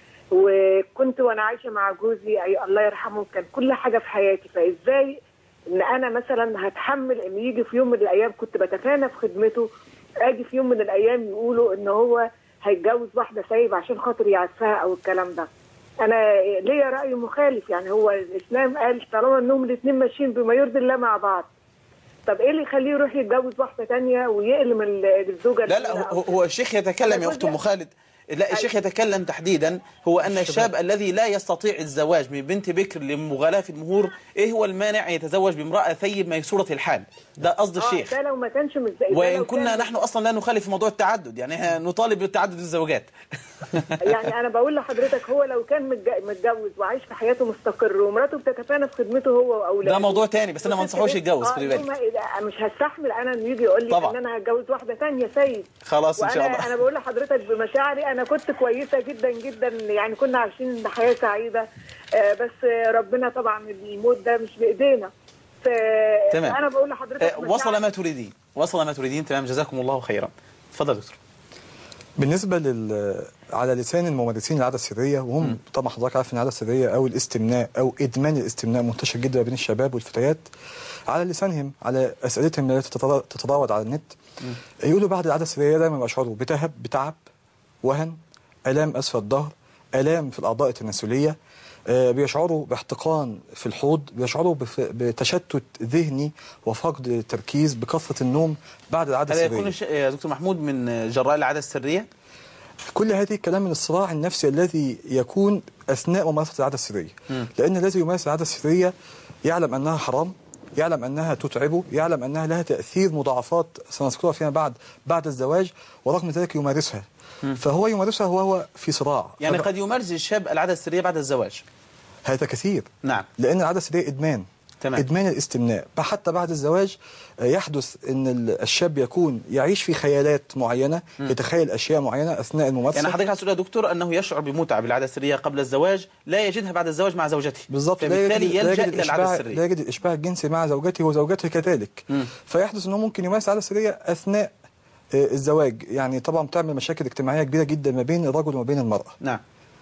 وكنت وأنا عايشة مع جوزي أي الله يرحمه كان كل حاجة في حياتي، فإزاي إن أنا مثلا هتحمل إن يجي في يوم من الأيام كنت بتكانى في خدمته، أجي في يوم من الأيام يقولوا إن هو هيتجوز واحدة سايب عشان خاطر يعفها أو الكلام ده. أنا ليا رأي مخالف، يعني هو الإسلام قال طالما إنهم الاثنين ماشيين بما يرضي الله مع بعض، طب إيه اللي يخليه يروح يتجوز واحدة تانية ويقلم الزوجة؟ لا لا هو, هو الشيخ يتكلم يا أخت أم خالد. لا الشيخ يتكلم تحديدا هو أن الشاب الذي لا يستطيع الزواج من بنت بكر لمغالاة في المهور، إيه هو المانع يتزوج بامرأة ثيب ميسورة الحال؟ ده قصد الشيخ. ده لو ما كانش مش زي وإن كنا نحن أصلا لا نخالف في موضوع التعدد، يعني نطالب بتعدد الزوجات. يعني أنا بقول لحضرتك هو لو كان متجوز وعايش في حياته مستقر ومراته بتتفانى في خدمته هو وأولاده، ده موضوع تاني، بس أنا ما انصحوش يتجوز. خلي بالك مش هستحمل أنا إنه يجي يقول لي إن أنا هتجوز واحدة ثانية سيد. خلاص إن شاء الله. أنا بقول لحضرتك بمشاعري أنا كنت كويسة جدا جدا، يعني كنا عايشين حياة سعيدة، بس ربنا طبعا الموت ده مش بإيدينا. تمام. أنا بقول لحضرتك وصل ما تريدين، وصل ما تريدين. تمام جزاكم الله خيرا. اتفضل دكتور. بالنسبة لل على لسان الممارسين العادة السرية، وهم م. طبعا حضرتك عارف ان العادة السرية او الاستمناء او ادمان الاستمناء منتشر جدا بين الشباب والفتيات، على لسانهم على اسئلتهم التي تتراود على النت م. يقولوا بعد العادة السرية دايما بيشعروا بتهب بتعب، وهن، الام اسفل الظهر، الام في الاعضاء التناسليه، بيشعروا باحتقان في الحوض، بيشعروا بتشتت ذهني وفقد تركيز، بكثرة النوم بعد العادة السرية. هذا يكون يا دكتور محمود من جراء العادة السرية؟ كل هذه الكلام من الصراع النفسي الذي يكون أثناء ممارسة العادة السرية. م. لأن الذي يمارس العادة السرية يعلم أنها حرام، يعلم أنها تتعبه، يعلم أنها لها تأثير مضاعفات سنذكرها فيما بعد بعد الزواج، ورغم ذلك يمارسها. م. فهو يمارسها وهو في صراع. يعني قد يمارس الشاب العادة السرية بعد الزواج. هذا كثير. نعم. لأن العادة السرية إدمان. تمام. إدمان الاستمناء حتى بعد الزواج يحدث أن الشاب يكون يعيش في خيالات معينة، م. يتخيل أشياء معينة أثناء الممارسة. يعني حضرتك هتقول يا دكتور أنه يشعر بمتعة بالعادة السرية قبل الزواج لا يجدها بعد الزواج مع زوجته. بالضبط. فبالتالي يلجأ إلى العادة السرية. لا يجد الإشباع الجنسي مع زوجته وزوجته كذلك. م. فيحدث أنه ممكن يمارس العادة السرية أثناء الزواج. يعني طبعا بتعمل مشاكل اجتماعية كبيرة جدا ما بين الرجل وما بين المرأة. نعم.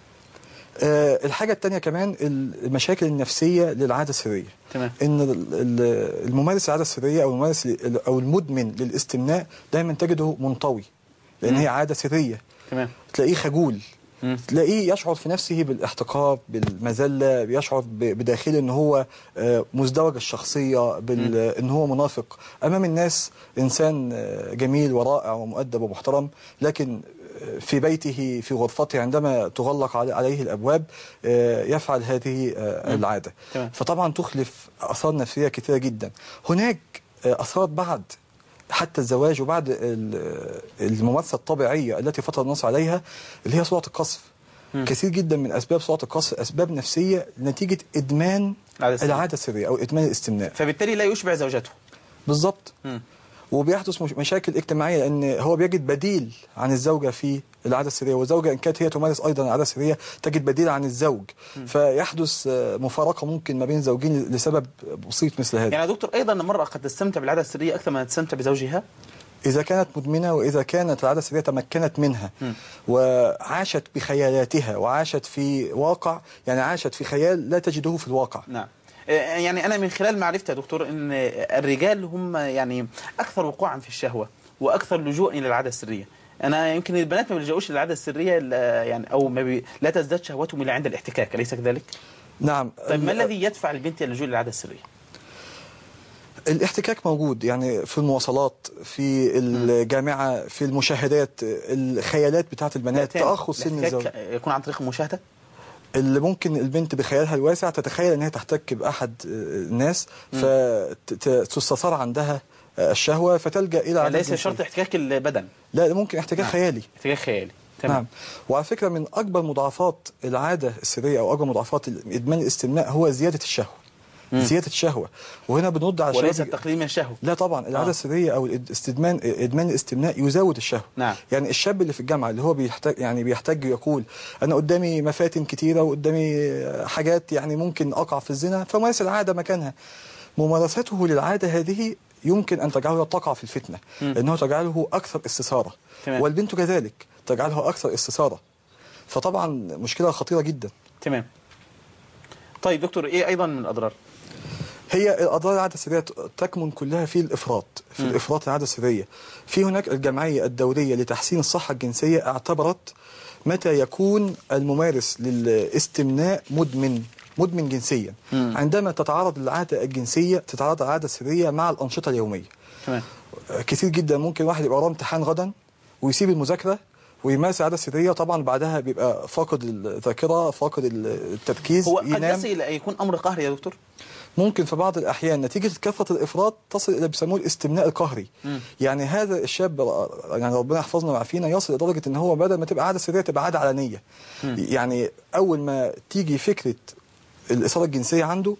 أه الحاجة الثانية كمان المشاكل النفسية للعادة السرية. تمام. ان الممارس العادة السرية او الممارس او المدمن للاستمناء دايما تجده منطوي، لان م. هي عادة سرية. تمام. تلاقيه خجول، م. تلاقيه يشعر في نفسه بالاحتقار، بالمذلة، بيشعر بداخله ان هو مزدوج الشخصية، ان هو منافق امام الناس، انسان جميل ورائع ومؤدب ومحترم، لكن في بيته في غرفته عندما تغلق عليه الأبواب يفعل هذه العادة. تمام. فطبعا تخلف أثار نفسية كثيرة جدا. هناك أثار بعد حتى الزواج وبعد الممارسة الطبيعية التي فطر الناس عليها، اللي هي سرعة القذف. كثير جدا من أسباب سرعة القذف أسباب نفسية نتيجة إدمان العادة السرية أو إدمان الاستمناء. فبالتالي لا يشبع زوجته. بالضبط. وبيحدث مشاكل اجتماعية لأن هو بيجد بديل عن الزوجة في العادة السرية، والزوجة إن كانت هي تمارس أيضا العادة السرية تجد بديل عن الزوج. م. فيحدث مفارقة ممكن ما بين زوجين لسبب بسيط مثل هذا. يعني يا دكتور أيضا المرأة قد تستمتع بالعادة السرية أكثر ما تستمتع بزوجها؟ إذا كانت مدمنة وإذا كانت العادة السرية تمكنت منها م. وعاشت بخيالاتها وعاشت في واقع، يعني عاشت في خيال لا تجده في الواقع. نعم. يعني أنا من خلال معرفتي يا دكتور أن الرجال هم يعني أكثر وقوعا في الشهوة وأكثر لجوء إلى العادة السرية. أنا يمكن البنات ما بيلجؤوش للعادة السرية يعني أو ما بي لا تزداد شهوتهم إلا عند الاحتكاك، أليس كذلك؟ نعم. طيب ما الذي يدفع البنت إلى اللجوء للعادة السرية؟ الاحتكاك موجود، يعني في المواصلات، في الجامعة، في المشاهدات، الخيالات بتاعت البنات، تأخر سن الزواج يكون عن طريق المشاهدة؟ اللي ممكن البنت بخيالها الواسع تتخيل أنها تحتك بأحد الناس فتستثار عندها الشهوة فتلجأ إلى عادة ليس شرط احتكاك البدن، لا ممكن احتكاك نعم. خيالي احتكاك خيالي. تمام. نعم. وعلى فكرة من أكبر مضاعفات العادة السرية أو أكبر مضاعفات إدمان الاستمناء هو زيادة الشهوة. مم. زيادة الشهوة. وهنا بنرد على وليس التقليل من الشهوة. لا طبعا العادة آه. السرية أو الاستدمان إدمان الاستمناء يزود الشهوة. نعم. يعني الشاب اللي في الجامعة اللي هو بيحتاج يعني بيحتاج يقول أنا قدامي مفاتن كتيرة وقدامي حاجات يعني ممكن أقع في الزنا، فمارس العادة مكانها. ممارسته للعادة هذه يمكن أن تجعله تقع في الفتنة، م. لأنه تجعله أكثر استثارة. تمام. والبنت كذلك تجعلها أكثر استثارة. فطبعا مشكلة خطيرة جدا. تمام. طيب دكتور إيه أيضا من الأضرار؟ هي الأضرار العادة السرية تكمن كلها في الإفراط، في م. الإفراط العادة السرية. في هناك الجمعية الدولية لتحسين الصحة الجنسية اعتبرت متى يكون الممارس للاستمناء مدمن مدمن جنسيا م. عندما تتعارض العادة الجنسية تتعارض العادة السرية مع الأنشطة اليومية. تمام. كثير جدا ممكن واحد يبقى وراه امتحان غدا ويسيب المذاكرة ويمارس العادة السرية، طبعا بعدها بيبقى فاقد الذاكرة، فاقد التركيز، هو ينام. قد يصل إلى أن يكون أمر قهري يا دكتور؟ ممكن في بعض الأحيان نتيجة كثرة الإفراط تصل إلى بيسموه الاستمناء القهري. م. يعني هذا الشاب يعني ربنا يحفظنا ويعافينا يصل لدرجة إن هو بدل ما تبقى عادة سرية تبقى عادة علنية. م. يعني أول ما تيجي فكرة الإثارة الجنسية عنده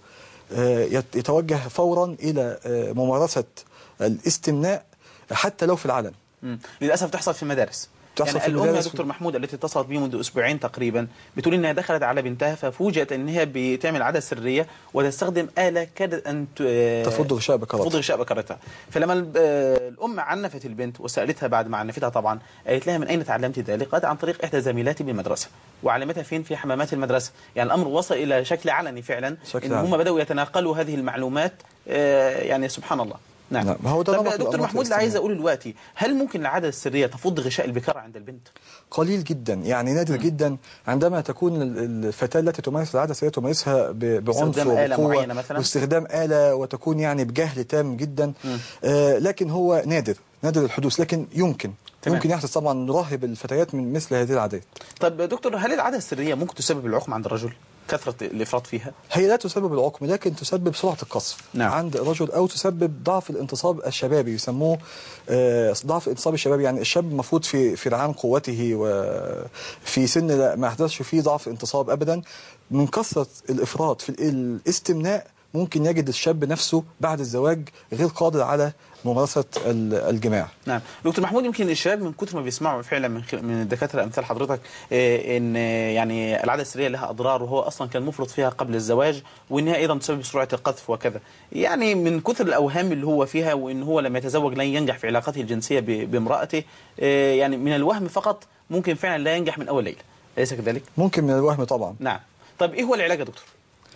يتوجه فورا إلى ممارسة الاستمناء حتى لو في العلن. م. للأسف تحصل في المدارس. يعني الأم يا دكتور محمود التي اتصلت بي منذ أسبوعين تقريبا بتقول إنها دخلت على بنتها ففوجئت إن هي بتعمل عادة سرية وتستخدم آلة كادت أن تفض غشاء بكرتها تفض غشاء بكرتها. فلما الأم عنفت البنت وسألتها بعد ما عنفتها طبعا قالت لها من أين تعلمت ذلك؟ قالت عن طريق إحدى زميلاتي بالمدرسة، وعلمتها فين؟ في حمامات المدرسة. يعني الأمر وصل إلى شكل علني فعلا، إن هم بدأوا يتناقلوا هذه المعلومات. يعني سبحان الله. نعم. نعم. هو ده طب دكتور محمود اللي عايز أقوله دلوقتي، هل ممكن العادة السرية تفض غشاء البكارة عند البنت؟ قليل جدا، يعني نادر م. جدا عندما تكون الفتاة التي تمارس العادة السرية تمارسها بعنف وبقوة واستخدام آلة وتكون يعني بجهل تام جدا. آه لكن هو نادر نادر الحدوث، لكن يمكن تمام. يمكن يحدث طبعا نراهب الفتيات من مثل هذه العادات. طب دكتور هل العادة السرية ممكن تسبب العقم عند الرجل؟ كثرة الإفراط فيها؟ هي لا تسبب العقم، لكن تسبب سرعة القصف نعم. عند الرجل، أو تسبب ضعف الانتصاب الشبابي، يسموه آه، ضعف الانتصاب الشبابي. يعني الشاب المفروض في في رعان قوته وفي سن لا ما يحدثش فيه ضعف انتصاب أبدا. من كثرة الإفراط في الاستمناء ممكن يجد الشاب نفسه بعد الزواج غير قادر على ممارسة الجماع. نعم دكتور محمود، يمكن الشباب من كتر ما بيسمعوا فعلا من من الدكاتره امثال حضرتك إيه ان يعني العاده السريه لها اضرار، وهو اصلا كان مفرط فيها قبل الزواج، وانها ايضا تسبب سرعه القذف وكذا. يعني من كثر الاوهام اللي هو فيها، وان هو لما يتزوج لن ينجح في علاقته الجنسيه بامراته، إيه يعني من الوهم فقط ممكن فعلا لا ينجح من اول ليله، اليس كذلك؟ ممكن من الوهم طبعا. نعم. طيب ايه هو العلاج يا دكتور؟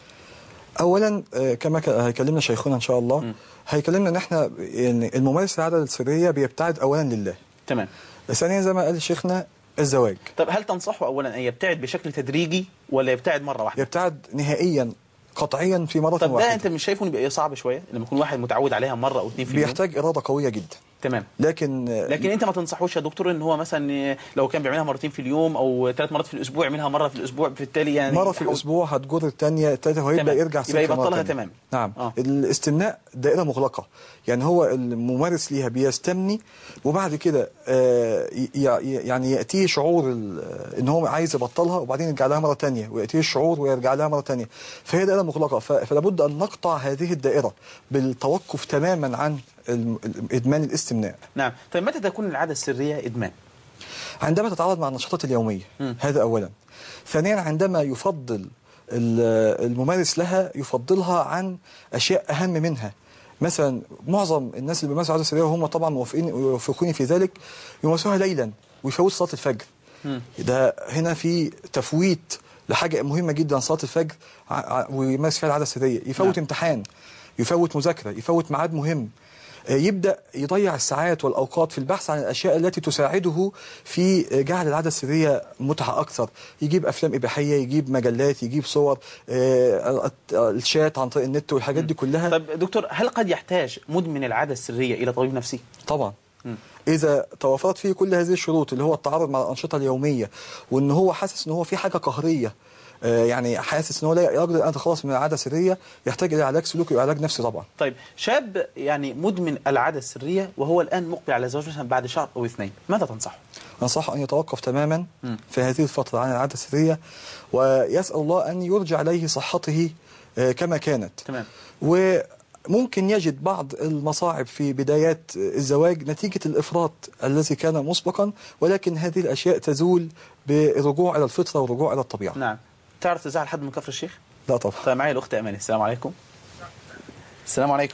اولا كما هيكلمنا شيخنا ان شاء الله، م. هيكلمنا ان احنا يعني الممارس العاده السريه بيبتعد اولا لله. تمام. ثانيا زي ما قال شيخنا الزواج. طب هل تنصحه اولا ان يبتعد بشكل تدريجي ولا يبتعد مره واحده؟ يبتعد نهائيا قطعيا في مره طب واحده. ده انت مش شايفه بيبقى صعب شويه لما يكون واحد متعود عليها مره او اثنين في اليوم؟ بيحتاج اراده قويه جدا. تمام. لكن لكن انت ما تنصحوش يا دكتور ان هو مثلا لو كان بيعملها مرتين في اليوم او ثلاث مرات في الاسبوع يعملها مره في الاسبوع، في التالي يعني مره في الاسبوع هتجر الثانيه الثالثه وهيبقى يرجع يبقى يبطلها تمام. نعم. آه. الاستمناء دائره مغلقه، يعني هو الممارس ليها بيستمني وبعد كده آه يعني ياتيه شعور ان هو عايز يبطلها وبعدين يرجع لها مره ثانيه، وياتيه الشعور ويرجع لها مره ثانيه، فهي دائره مغلقه. فلا بد ان نقطع هذه الدائره بالتوقف تماما عن إدمان الاستمناء. نعم. طيب متى تكون العادة السرية إدمان؟ عندما تتعارض مع النشاطات اليومية. م. هذا أولا. ثانيا عندما يفضل الممارس لها يفضلها عن أشياء أهم منها. مثلا معظم الناس اللي بيمارسوا العادة السرية وهم طبعا موافقين ويوافقوني في ذلك يمارسوها ليلا ويفوت صلاة الفجر. م. ده هنا في تفويت لحاجة مهمة جدا، صلاة الفجر، ويمارس فيها العادة السرية. يفوت نعم. امتحان، يفوت مذاكرة، يفوت ميعاد مهم، يبدأ يضيع الساعات والأوقات في البحث عن الأشياء التي تساعده في جعل العادة السرية متعة أكثر. يجيب أفلام إباحية، يجيب مجلات، يجيب صور، الشات عن طريق النت والحاجات دي كلها. طب دكتور، هل قد يحتاج مدمن العادة السرية إلى طبيب نفسي؟ طبعا. م. إذا توفرت فيه كل هذه الشروط اللي هو التعارض مع الأنشطة اليومية، وإن هو حاسس إن هو في حاجة قهرية، يعني حاسس ان هو لا يقدر ان يتخلص من العاده السريه، يحتاج الى علاج سلوكي وعلاج نفسي طبعا. طيب شاب يعني مدمن العاده السريه وهو الان مقبل على الزواج مثلا بعد شهر او اثنين، ماذا تنصحه؟ انصحه ان يتوقف تماما م. في هذه الفتره عن العاده السريه، ويسال الله ان يرجع اليه صحته كما كانت. تمام. وممكن يجد بعض المصاعب في بدايات الزواج نتيجه الافراط الذي كان مسبقا، ولكن هذه الاشياء تزول بالرجوع الى الفطره والرجوع الى الطبيعه. نعم. تعرف تزعل حد من كفر الشيخ؟ لا طبعا. طيب معايا الاخت اماني. السلام عليكم. السلام عليكم.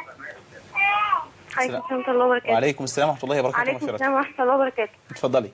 عليكم السلام ورحمه الله وبركاته. وعليكم السلام ورحمه الله وبركاته. عليكم السلام ورحمه الله وبركاته. اتفضلي.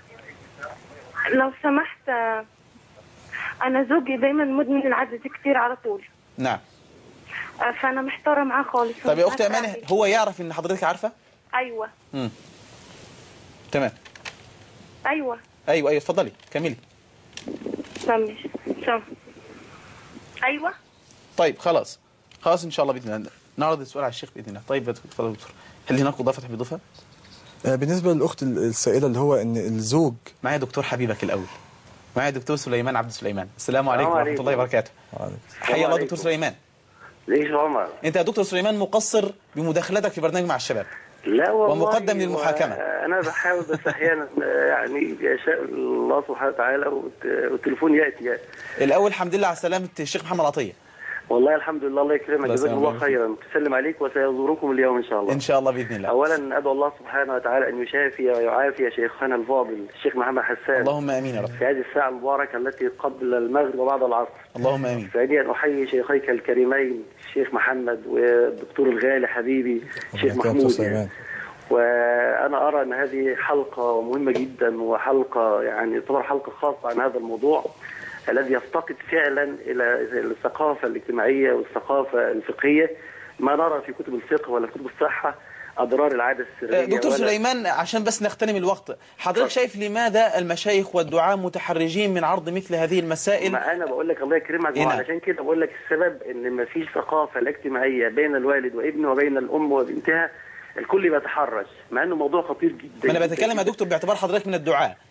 لو سمحت، انا زوجي دايما مدمن العاده دي كتير على طول. نعم. فانا محتاره معاه خالص. طيب يا اخت اماني، هو يعرف ان حضرتك عارفه؟ ايوه. امم تمام. ايوه ايوه ايوه اتفضلي كملي. سامي سام ايوه. طيب خلاص خلاص ان شاء الله باذن الله نعرض السؤال على الشيخ باذن الله. طيب اتفضل يا دكتور، هل هناك اضافه تحب تضيفها؟ بالنسبه للاخت السائله اللي هو ان الزوج. معايا دكتور حبيبك الاول، معايا دكتور سليمان عبد سليمان. السلام عليكم ورحمه الله وبركاته. حيا الله دكتور سليمان. ليش عمر؟ انت يا دكتور سليمان مقصر بمداخلتك في برنامج مع الشباب. لا والله، ومقدم للمحاكمه. انا بحاول بس احيانا يعني يشاء الله سبحانه وتعالى والتليفون ياتي يعني. الاول الحمد لله على سلامه الشيخ محمد عطيه. والله الحمد لله، الله يكرمك، جزاك الله خيرا. تسلم عليك وسيزوركم اليوم ان شاء الله. ان شاء الله باذن الله. اولا ادعو الله سبحانه وتعالى ان يشافي ويعافي شيخنا الفاضل الشيخ محمد حسان. اللهم امين يا رب. في هذه الساعه المباركه التي قبل المغرب وبعد العصر. اللهم امين. ثانيا احيي شيخيك الكريمين الشيخ محمد والدكتور الغالي حبيبي الشيخ محمود يعني. وانا ارى ان هذه حلقه مهمه جدا، وحلقه يعني تعتبر حلقه خاصه عن هذا الموضوع الذي يفتقد فعلا الى الثقافه الاجتماعيه والثقافه الفقهيه. ما نرى في كتب الفقه ولا كتب الصحه اضرار العاده السريه. دكتور سليمان، عشان بس نغتنم الوقت، حضرتك شايف لماذا المشايخ والدعاة متحرجين من عرض مثل هذه المسائل؟ ما انا بقول لك الله يكرمك، وعلشان كده بقول لك السبب ان ما فيش ثقافه الاجتماعيه بين الوالد وابنه وبين الام وبنتها. الكل بيتحرج، مع انه موضوع خطير جدا. ما انا بتكلم يا دكتور باعتبار حضرتك من الدعاة،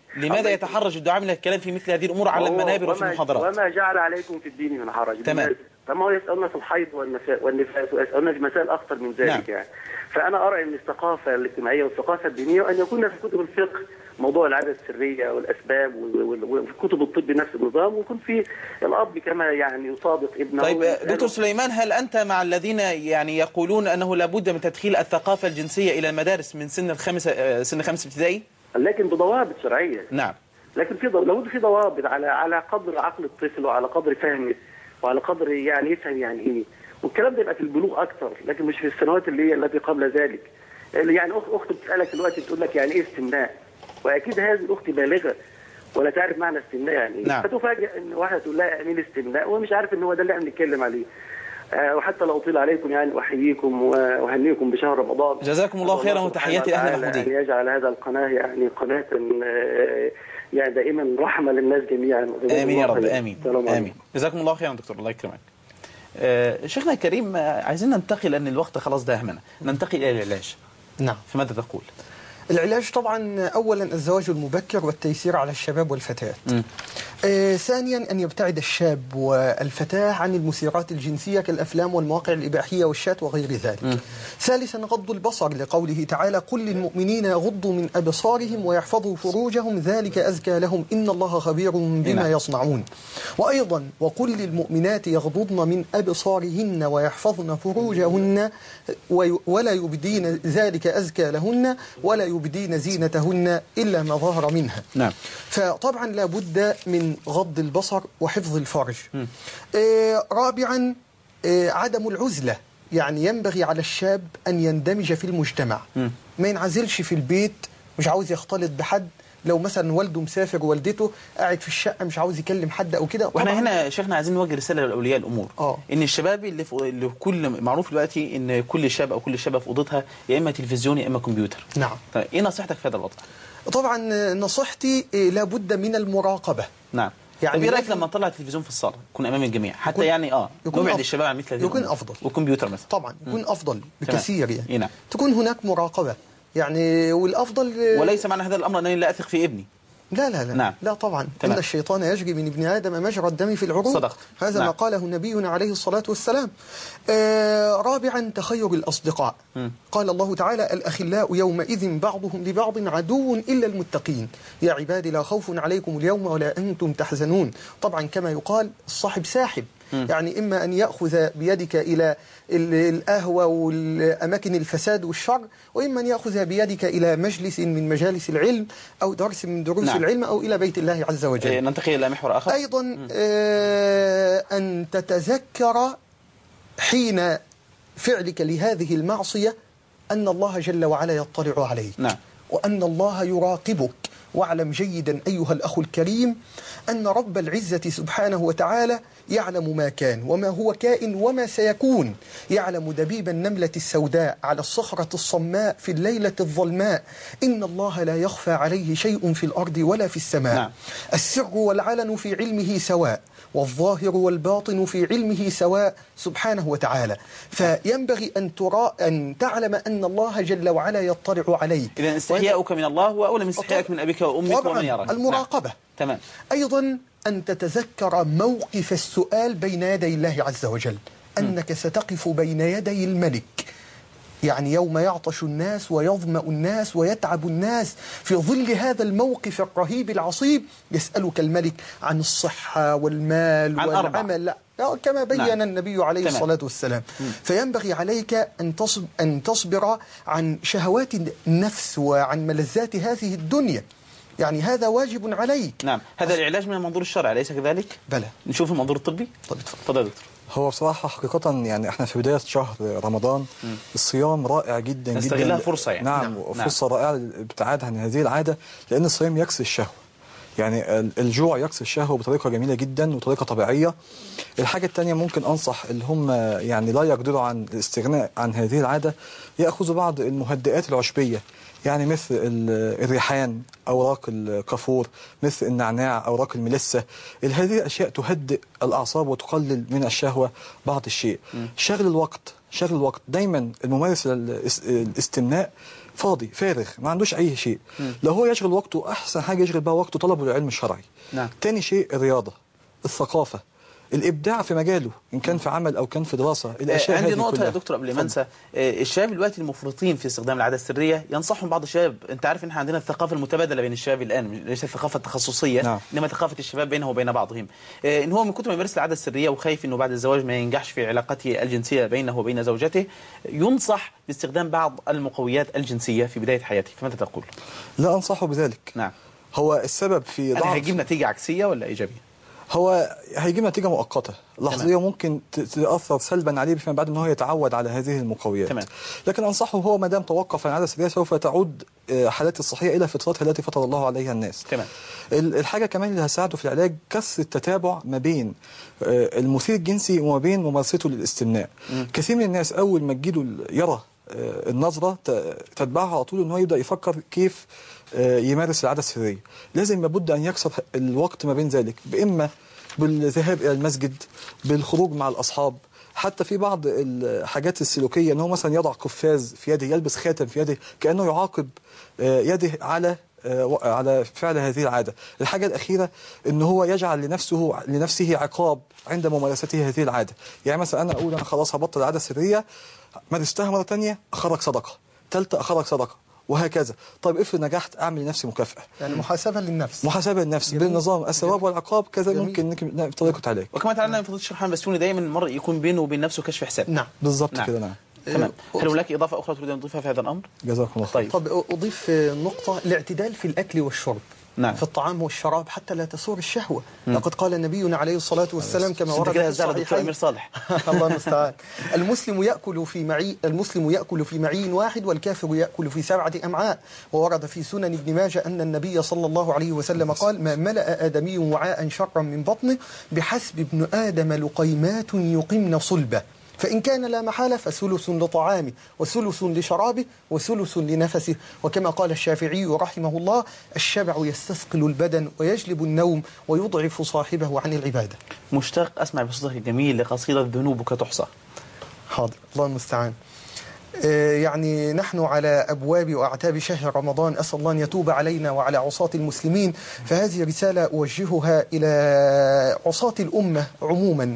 لماذا يتحرج الدعاء من الكلام في مثل هذه الأمور على المنابر وفي المحاضرات؟ وما جعل عليكم في الدين من حرج. تمام. فما هو يسألنا في الحيض والنفاس ويسألنا في مسائل أخطر من ذلك. نعم. يعني فأنا أرى أن الثقافة الاجتماعية والثقافة الدينية أن يكون في كتب الفقه موضوع العادة السرية والأسباب وفي كتب الطب نفس النظام، ويكون في الأب كما يعني يصادق ابنه. طيب دكتور سليمان، هل أنت مع الذين يعني يقولون أنه لابد من تدخيل الثقافة الجنسية إلى المدارس من سن الخامسة سن خامس ابتدائي؟ لكن بضوابط شرعية. نعم. لكن في لابد في ضوابط على على قدر عقل الطفل وعلى قدر فهمه وعلى قدر يعني يفهم يعني ايه، والكلام ده يبقى في البلوغ اكثر، لكن مش في السنوات اللي هي التي قبل ذلك. يعني اخت اخت بتسالك دلوقتي بتقول لك يعني ايه استمناء، واكيد هذه الاخت بالغه ولا تعرف معنى استمناء يعني ايه. نعم. فتفاجئ ان واحده تقول لها يعني ايه الاستمناء ومش عارف ان هو ده اللي احنا بنتكلم عليه. آه وحتى لو اطيل عليكم يعني احييكم واهنيكم بشهر رمضان. جزاكم الله خيرا وتحياتي لاهل المحموديه. ان يجعل هذا القناه يعني قناه آه يعني دائما رحمه للناس جميعا. امين يا رب. امين امين. جزاكم الله خيرا دكتور، الله يكرمك. آه شيخنا الكريم، آه عايزين ننتقل لان الوقت خلاص داهمنا، ننتقل الى العلاج. نعم. فماذا تقول؟ العلاج طبعا أولا الزواج المبكر والتيسير على الشباب والفتيات. آه ثانيا أن يبتعد الشاب والفتاة عن المثيرات الجنسية كالأفلام والمواقع الإباحية والشات وغير ذلك. م. ثالثا غض البصر لقوله تعالى قل للمؤمنين يغضوا من أبصارهم ويحفظوا فروجهم ذلك أزكى لهم إن الله خبير بما يصنعون. وأيضا وقل للمؤمنات يغضضن من أبصارهن ويحفظن فروجهن ولا يبدين ذلك أزكى لهن ولا يبدين زينتهن إلا ما ظهر منها. نعم. فطبعا لا بد من غض البصر وحفظ الفرج. آه رابعا آه عدم العزلة، يعني ينبغي على الشاب أن يندمج في المجتمع. م. ما ينعزلش في البيت، مش عاوز يختلط بحد. لو مثلا والده مسافر والدته قاعد في الشقه مش عاوز يكلم حد او كده. واحنا هنا شيخنا عايزين نوجه رساله لاولياء الامور. اه ان الشباب اللي في اللي كل معروف دلوقتي ان كل شاب او كل شابه في اوضتها يا اما تلفزيون يا اما كمبيوتر. نعم. طيب ايه نصيحتك في هذا الوضع؟ طبعا نصيحتي لابد من المراقبه. نعم. يعني طب ايه رايك لما نطلع التلفزيون في الصاله يكون امام الجميع حتى يكون يعني اه نبعد الشباب عن مثل هذه يكون افضل. وكمبيوتر مثلا طبعا يكون م. افضل بكثير يعني. نعم. تكون هناك مراقبه يعني، والافضل وليس معنى هذا الامر انني لا اثق في ابني. لا لا لا نعم. لا طبعا. تمام. إن الشيطان يجري من ابن آدم مجرى الدم في العروق. صدقت. هذا نعم. ما قاله نبينا عليه الصلاة والسلام. آه رابعا تخير الأصدقاء. م. قال الله تعالى الأخلاء يومئذ بعضهم لبعض عدو إلا المتقين يا عبادي لا خوف عليكم اليوم ولا أنتم تحزنون. طبعا كما يقال الصاحب ساحب. م. يعني إما أن يأخذ بيدك إلى القهوة والأماكن الفساد والشر، وإما أن يأخذ بيدك إلى مجلس من مجالس العلم أو درس من دروس نعم. العلم أو إلى بيت الله عز وجل. إيه ننتقل إلى محور آخر. أيضا آه أن تتذكر حين فعلك لهذه المعصية أن الله جل وعلا يطلع عليك. نعم. وأن الله يراقبك. واعلم جيدا أيها الأخ الكريم أن رب العزة سبحانه وتعالى يعلم ما كان وما هو كائن وما سيكون. يعلم دبيب النملة السوداء على الصخرة الصماء في الليلة الظلماء. إن الله لا يخفى عليه شيء في الأرض ولا في السماء. نعم. السر والعلن في علمه سواء والظاهر والباطن في علمه سواء سبحانه وتعالى. فينبغي أن ترى أن تعلم أن الله جل وعلا يطلع عليك. إذا استحياؤك من الله هو أولى من استحيائك من أبيك وأمك ومن يراك. المراقبة. نعم. تمام. أيضا أن تتذكر موقف السؤال بين يدي الله عز وجل، أنك ستقف بين يدي الملك. يعني يوم يعطش الناس ويظمأ الناس ويتعب الناس في ظل هذا الموقف الرهيب العصيب يسألك الملك عن الصحة والمال عن والعمل لا. كما بين نعم. النبي عليه تمام. الصلاة والسلام. م. فينبغي عليك أن تصب أن تصبر عن شهوات النفس وعن ملذات هذه الدنيا. يعني هذا واجب عليك. نعم. هذا العلاج من المنظور الشرعي أليس كذلك؟ بلى. نشوف المنظور الطبي. طب تفضل يا دكتور. هو بصراحة حقيقة يعني احنا في بداية شهر رمضان م. الصيام رائع جدا جدا. نستغلها فرصة يعني. نعم. نعم. فرصة نعم. رائعة للابتعاد عن هذه العادة، لأن الصيام يكسر الشهوة. يعني الجوع يكسر الشهوة بطريقة جميلة جدا وطريقة طبيعية. الحاجة الثانية ممكن أنصح اللي هم يعني لا يقدروا عن الاستغناء عن هذه العادة يأخذوا بعض المهدئات العشبية، يعني مثل الريحان، أوراق الكافور، مثل النعناع، أوراق الملسة. هذه الأشياء تهدئ الأعصاب وتقلل من الشهوة بعض الشيء. م. شغل الوقت شغل الوقت دايما الممارس الاستمناء فاضي فارغ ما عندوش أي شيء. لو هو يشغل وقته أحسن حاجة يشغل بها وقته طلبه للعلم الشرعي. نعم. تاني شيء الرياضة، الثقافة، الإبداع في مجاله إن كان في عمل أو كان في دراسة. الأشياء عندي هذه نقطة كلها. يا دكتور قبل ما انسى، الشباب دلوقتي المفرطين في استخدام العادة السرية ينصحهم بعض الشباب. انت عارف ان احنا عندنا الثقافة المتبادلة بين الشباب الآن، ليس الثقافة التخصصية. نعم. انما ثقافة الشباب بينه وبين بعضهم، ان هو من كتر ما يمارس العادة السرية وخايف انه بعد الزواج ما ينجحش في علاقته الجنسية بينه وبين زوجته، ينصح باستخدام بعض المقويات الجنسية في بداية حياته. فماذا تقول؟ لا أنصحه بذلك. نعم. هو السبب في ضعف. هل هيجيب نتيجة عكسية ولا إيجابية؟ هو هيجيب نتيجة مؤقتة لحظية، ممكن تأثر سلبا عليه فيما بعد أنه يتعود على هذه المقويات. تمام. لكن أنصحه هو ما دام توقف عن العادة السرية سوف تعود حالات الصحية إلى فطرتها التي فطر الله عليها الناس. تمام. الحاجة كمان اللي هتساعده في العلاج كسر التتابع ما بين المثير الجنسي وما بين ممارسته للاستمناء. م. كثير من الناس أول ما تجيله يرى النظرة تتبعها على طول أنه يبدأ يفكر كيف يمارس العادة السرية. لازم لابد أن يكسر الوقت ما بين ذلك، بإما بالذهاب إلى المسجد، بالخروج مع الأصحاب، حتى في بعض الحاجات السلوكية أنه مثلا يضع قفاز في يده، يلبس خاتم في يده كأنه يعاقب يده على على فعل هذه العادة. الحاجة الأخيرة أنه هو يجعل لنفسه لنفسه عقاب عند ممارسته هذه العادة. يعني مثلا أنا أقول أنا خلاص هبطل العادة السرية، مارستها مرة تانية أخرج صدقة، ثالثة أخرج صدقة، وهكذا. طيب افرض نجحت اعمل لنفسي مكافاه، يعني محاسبه للنفس. محاسبه للنفس بالنظام الثواب والعقاب كذا. جميل. ممكن طريقه علاج. وكما تعلمنا من فضيله الشيخ محمد بسيوني دائما المرء يكون بينه وبين نفسه كشف حساب. نعم بالضبط. نعم. كده. نعم. تمام. هل هناك اضافه اخرى تريد ان تضيفها في هذا الامر؟ جزاكم الله طيب. طب اضيف نقطه، الاعتدال في الاكل والشرب. نعم. في الطعام والشراب حتى لا تثور الشهوة. م. لقد قال نبينا عليه الصلاة والسلام كما ورد في الصحيحين. أمير صالح. الله المستعان. المسلم يأكل في معي المسلم يأكل في معين واحد، والكافر يأكل في سبعة أمعاء. وورد في سنن ابن ماجه أن النبي صلى الله عليه وسلم قال: ما ملأ آدمي وعاء شرا من بطنه بحسب ابن آدم لقيمات يقمن صلبه، فإن كان لا محالة فثلث لطعامه وثلث لشرابه وثلث لنفسه. وكما قال الشافعي رحمه الله: الشبع يستثقل البدن ويجلب النوم ويضعف صاحبه عن العبادة. مشتاق أسمع بصوتك الجميل لقصيدة ذنوبك تحصى. حاضر، الله المستعان. يعني نحن على أبواب وأعتاب شهر رمضان، أسأل الله أن يتوب علينا وعلى عصاة المسلمين. فهذه رسالة أوجهها إلى عصاة الأمة عموما.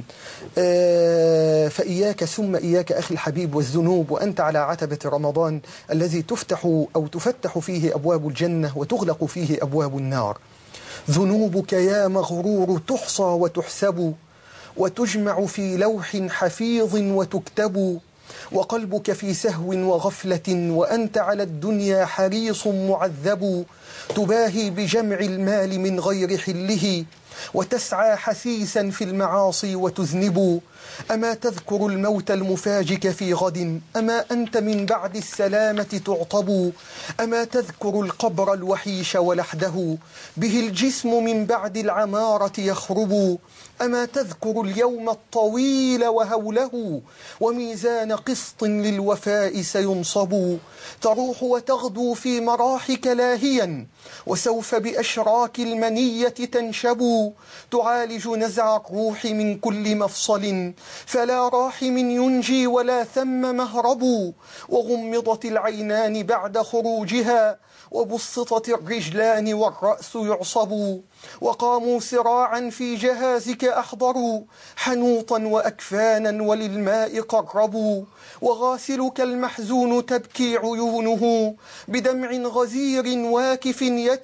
فإياك ثم إياك أخي الحبيب والذنوب، وأنت على عتبة رمضان الذي تفتح أو تفتح فيه أبواب الجنة وتغلق فيه أبواب النار. ذنوبك يا مغرور تحصى وتحسب، وتجمع في لوح حفيظ وتكتب، وقلبك في سهو وغفلة وأنت على الدنيا حريص معذب. تباهي بجمع المال من غير حله، وتسعى حثيثا في المعاصي وتذنب. أما تذكر الموت المفاجك في غد، أما أنت من بعد السلامة تعطب. أما تذكر القبر الوحيش ولحده، به الجسم من بعد العمارة يخرب. أما تذكر اليوم الطويل وهوله، وميزان قسط للوفاء سينصب. تروح وتغدو في مراحك لاهيا، وسوف بأشراك المنية تنشب. تعالج نزع الروح من كل مفصل، فلا راحم ينجي ولا ثم مهرب. وغمضت العينان بعد خروجها، وبسطت الرجلان والرأس يعصب. وقاموا سراعا في جهازك أحضروا، حنوطا وأكفانا وللماء قربوا. وغاسلك المحزون تبكي عيونه، بدمع غزير واكف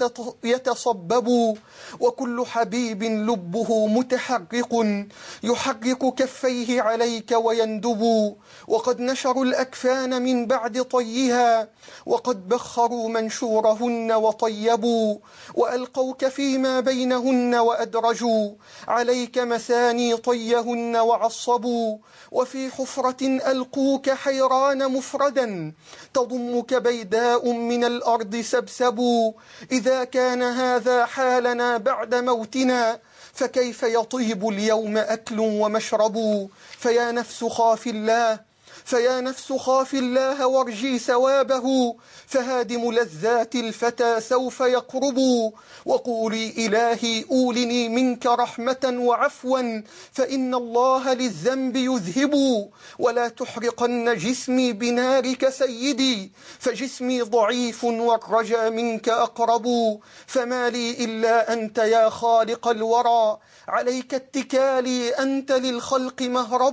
يتصبب. وكل حبيب لبه متحرق، يحرك كفيه عليك ويندب. وقد نشروا الأكفان من بعد طيها، وقد بخروا منشورهن وطيبوا. وألقوك فيما بينهن وأدرجوا، عليك مثاني طيهن وعصبوا. وفي حفرة ألقوك حيران مفردا، تضمك بيداء من الأرض سبسبوا. إذا كان هذا حالنا بعد موتنا، فكيف يطيب اليوم أكل ومشرب. فيا نفس خاف الله، فيا نفس خاف الله وارجي ثوابه، فهادم لذات الفتى سوف يقرب. وقولي إلهي أولني منك رحمة وعفوا، فإن الله للذنب يذهب. ولا تحرقن جسمي بنارك سيدي، فجسمي ضعيف والرجا منك أقرب. فما لي إلا أنت يا خالق الورى، عليك اتكالي أنت للخلق مهرب.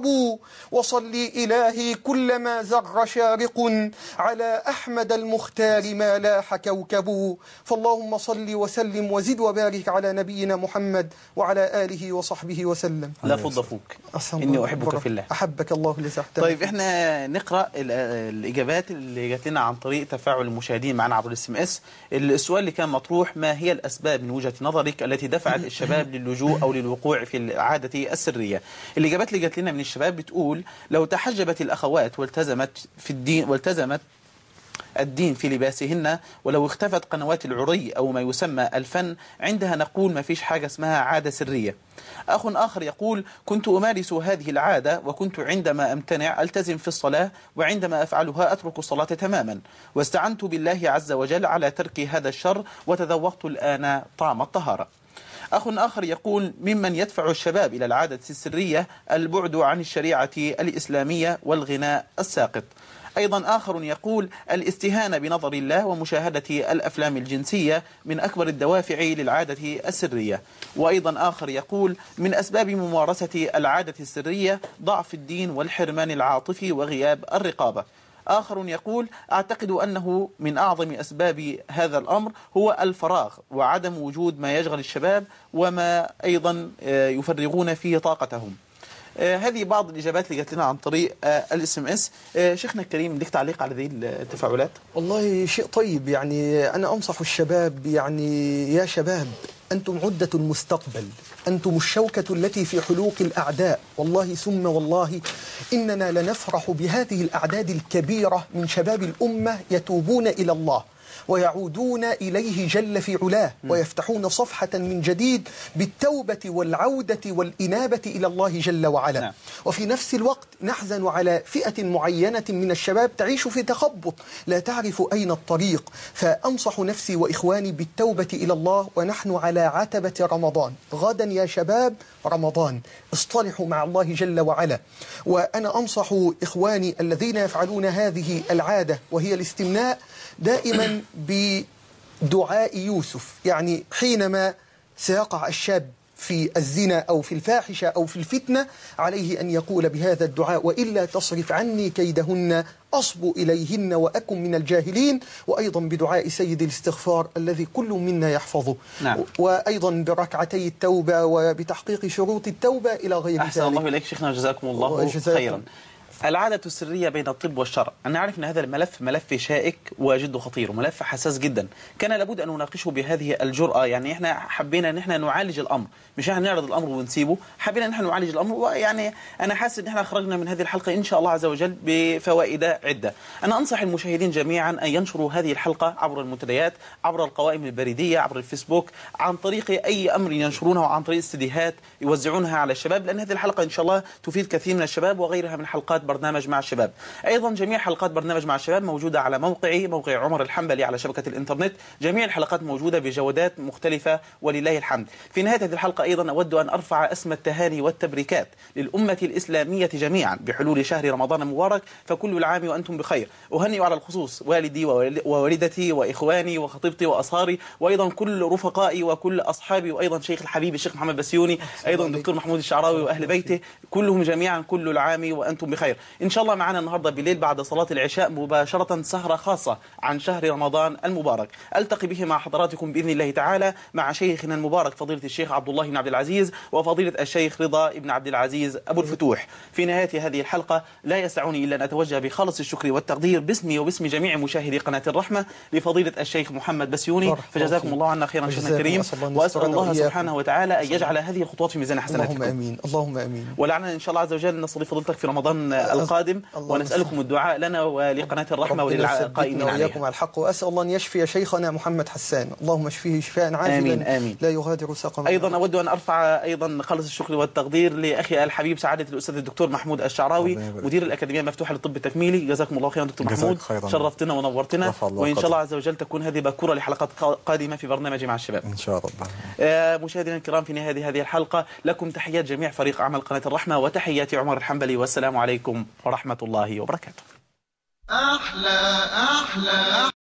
وصلي إلهي كلما زر شارق، على أحمد المختار ما لاح كوكب. فاللهم صل وسلم وزد وبارك على نبينا محمد وعلى آله وصحبه وسلم. لا فض فوك، إني أحبك في الله. أحبك الله الذي أحببتني. طيب إحنا نقرأ الإجابات اللي جات لنا عن طريق تفاعل المشاهدين معنا عبر الاس ام اس. السؤال اللي كان مطروح: ما هي الأسباب من وجهة نظرك التي دفعت الشباب للجوء أو للوقوع في العادة السرية؟ الإجابات اللي جات لنا من الشباب بتقول: لو تحجبت الأخوات والتزمت في الدين والتزمت الدين في لباسهن، ولو اختفت قنوات العري أو ما يسمى الفن، عندها نقول ما فيش حاجة اسمها عادة سرية. أخ آخر يقول: كنت أمارس هذه العادة، وكنت عندما أمتنع ألتزم في الصلاة، وعندما أفعلها أترك الصلاة تماما، واستعنت بالله عز وجل على ترك هذا الشر، وتذوقت الآن طعم الطهارة. أخ آخر يقول: ممن يدفع الشباب إلى العادة السرية البعد عن الشريعة الإسلامية والغناء الساقط. أيضا آخر يقول: الاستهانة بنظر الله ومشاهدة الأفلام الجنسية من أكبر الدوافع للعادة السرية. وأيضا آخر يقول: من أسباب ممارسة العادة السرية ضعف الدين والحرمان العاطفي وغياب الرقابة. آخر يقول: أعتقد أنه من أعظم أسباب هذا الأمر هو الفراغ وعدم وجود ما يشغل الشباب وما أيضا يفرغون فيه طاقتهم. آه هذه بعض الإجابات اللي جات لنا عن طريق آه الاس ام اس. آه شيخنا الكريم، لك تعليق على هذه التفاعلات؟ والله شيء طيب. يعني أنا أنصح الشباب، يعني يا شباب أنتم عدة المستقبل، أنتم الشوكة التي في حلوق الأعداء. والله ثم والله إننا لنفرح بهذه الأعداد الكبيرة من شباب الأمة يتوبون إلى الله ويعودون إليه جل في علاه، ويفتحون صفحة من جديد بالتوبة والعودة والإنابة إلى الله جل وعلا. نعم. وفي نفس الوقت نحزن على فئة معينة من الشباب تعيش في تخبط لا تعرف أين الطريق. فأنصح نفسي وإخواني بالتوبة إلى الله، ونحن على عتبة رمضان. غدا يا شباب رمضان، اصطلحوا مع الله جل وعلا. وأنا أنصح إخواني الذين يفعلون هذه العادة وهي الاستمناء دائما بدعاء يوسف. يعني حينما سيقع الشاب في الزنا أو في الفاحشة أو في الفتنة، عليه أن يقول بهذا الدعاء: وإلا تصرف عني كيدهن أصب إليهن وأكن من الجاهلين. وأيضا بدعاء سيد الاستغفار الذي كل منا يحفظه. نعم. وأيضا بركعتي التوبة وبتحقيق شروط التوبة إلى غير ذلك. أحسن الله إليك شيخنا، جزاكم الله خيرا. العادة السرية بين الطب والشرع. أنا أعرف أن هذا الملف ملف شائك وجد خطير وملف حساس جدا، كان لابد أن نناقشه بهذه الجرأة. يعني إحنا حبينا أن إحنا نعالج الأمر، مش إحنا نعرض الأمر ونسيبه، حبينا أن إحنا نعالج الأمر. ويعني أنا حاسس أن إحنا خرجنا من هذه الحلقة إن شاء الله عز وجل بفوائد عدة. أنا أنصح المشاهدين جميعا أن ينشروا هذه الحلقة عبر المنتديات، عبر القوائم البريدية، عبر الفيسبوك، عن طريق أي أمر ينشرونه، وعن طريق استديوهات يوزعونها على الشباب، لأن هذه الحلقة إن شاء الله تفيد كثير من الشباب وغيرها من حلقات برنامج مع الشباب. أيضا جميع حلقات برنامج مع الشباب موجودة على موقعي، موقع عمر الحنبلي، على شبكة الإنترنت. جميع الحلقات موجودة بجودات مختلفة ولله الحمد. في نهاية هذه الحلقة أيضا أود أن أرفع أسمى التهاني والتبريكات للأمة الإسلامية جميعا بحلول شهر رمضان المبارك، فكل العام وأنتم بخير. أهنئ على الخصوص والدي ووالدتي وإخواني وخطيبتي وأصهاري، وأيضا كل رفقائي وكل أصحابي، وأيضا شيخ الحبيب الشيخ محمد بسيوني، أيضا الدكتور محمود الشعراوي وأهل بيته، كلهم جميعا كل العام وأنتم بخير. إن شاء الله معنا النهاردة بالليل بعد صلاة العشاء مباشرة سهرة خاصة عن شهر رمضان المبارك، ألتقي به مع حضراتكم بإذن الله تعالى مع شيخنا المبارك فضيلة الشيخ عبد الله بن عبد العزيز وفضيلة الشيخ رضا بن عبد العزيز أبو الفتوح. في نهاية هذه الحلقة لا يسعني إلا أن أتوجه بخالص الشكر والتقدير باسمي وباسم جميع مشاهدي قناة الرحمة لفضيلة الشيخ محمد بسيوني، فجزاكم الله عنا خيرا شيخنا الكريم، وأسأل الله سبحانه وتعالى أن يجعل هذه الخطوات في ميزان حسناتكم. اللهم آمين، اللهم آمين. ولعلنا إن شاء الله عز وجل نستضيف فضيلتك في رمضان القادم، ونسألكم الدعاء لنا ولقناة الرحمة وللقائمين عليها. وإياكم على الحق. وأسأل الله أن يشفي شيخنا محمد حسان، اللهم اشفيه شفاء عاجلا آمين آمين. لا يغادر سقما. أيضا أود أن أرفع أيضا خالص الشكر والتقدير لأخي الحبيب سعادة الأستاذ الدكتور محمود الشعراوي مدير الأكاديمية المفتوحة للطب التكميلي. جزاكم الله خيرا دكتور محمود، شرفتنا ونورتنا، وإن شاء الله عز وجل تكون هذه باكورة لحلقات قادمة في برنامج مع الشباب إن شاء الله. آه مشاهدينا الكرام، في نهاية هذه الحلقة لكم تحيات جميع فريق أعمال قناة الرحمة وتحياتي عمر الحنبلي، والسلام عليكم ورحمة الله وبركاته. أحلى أحلى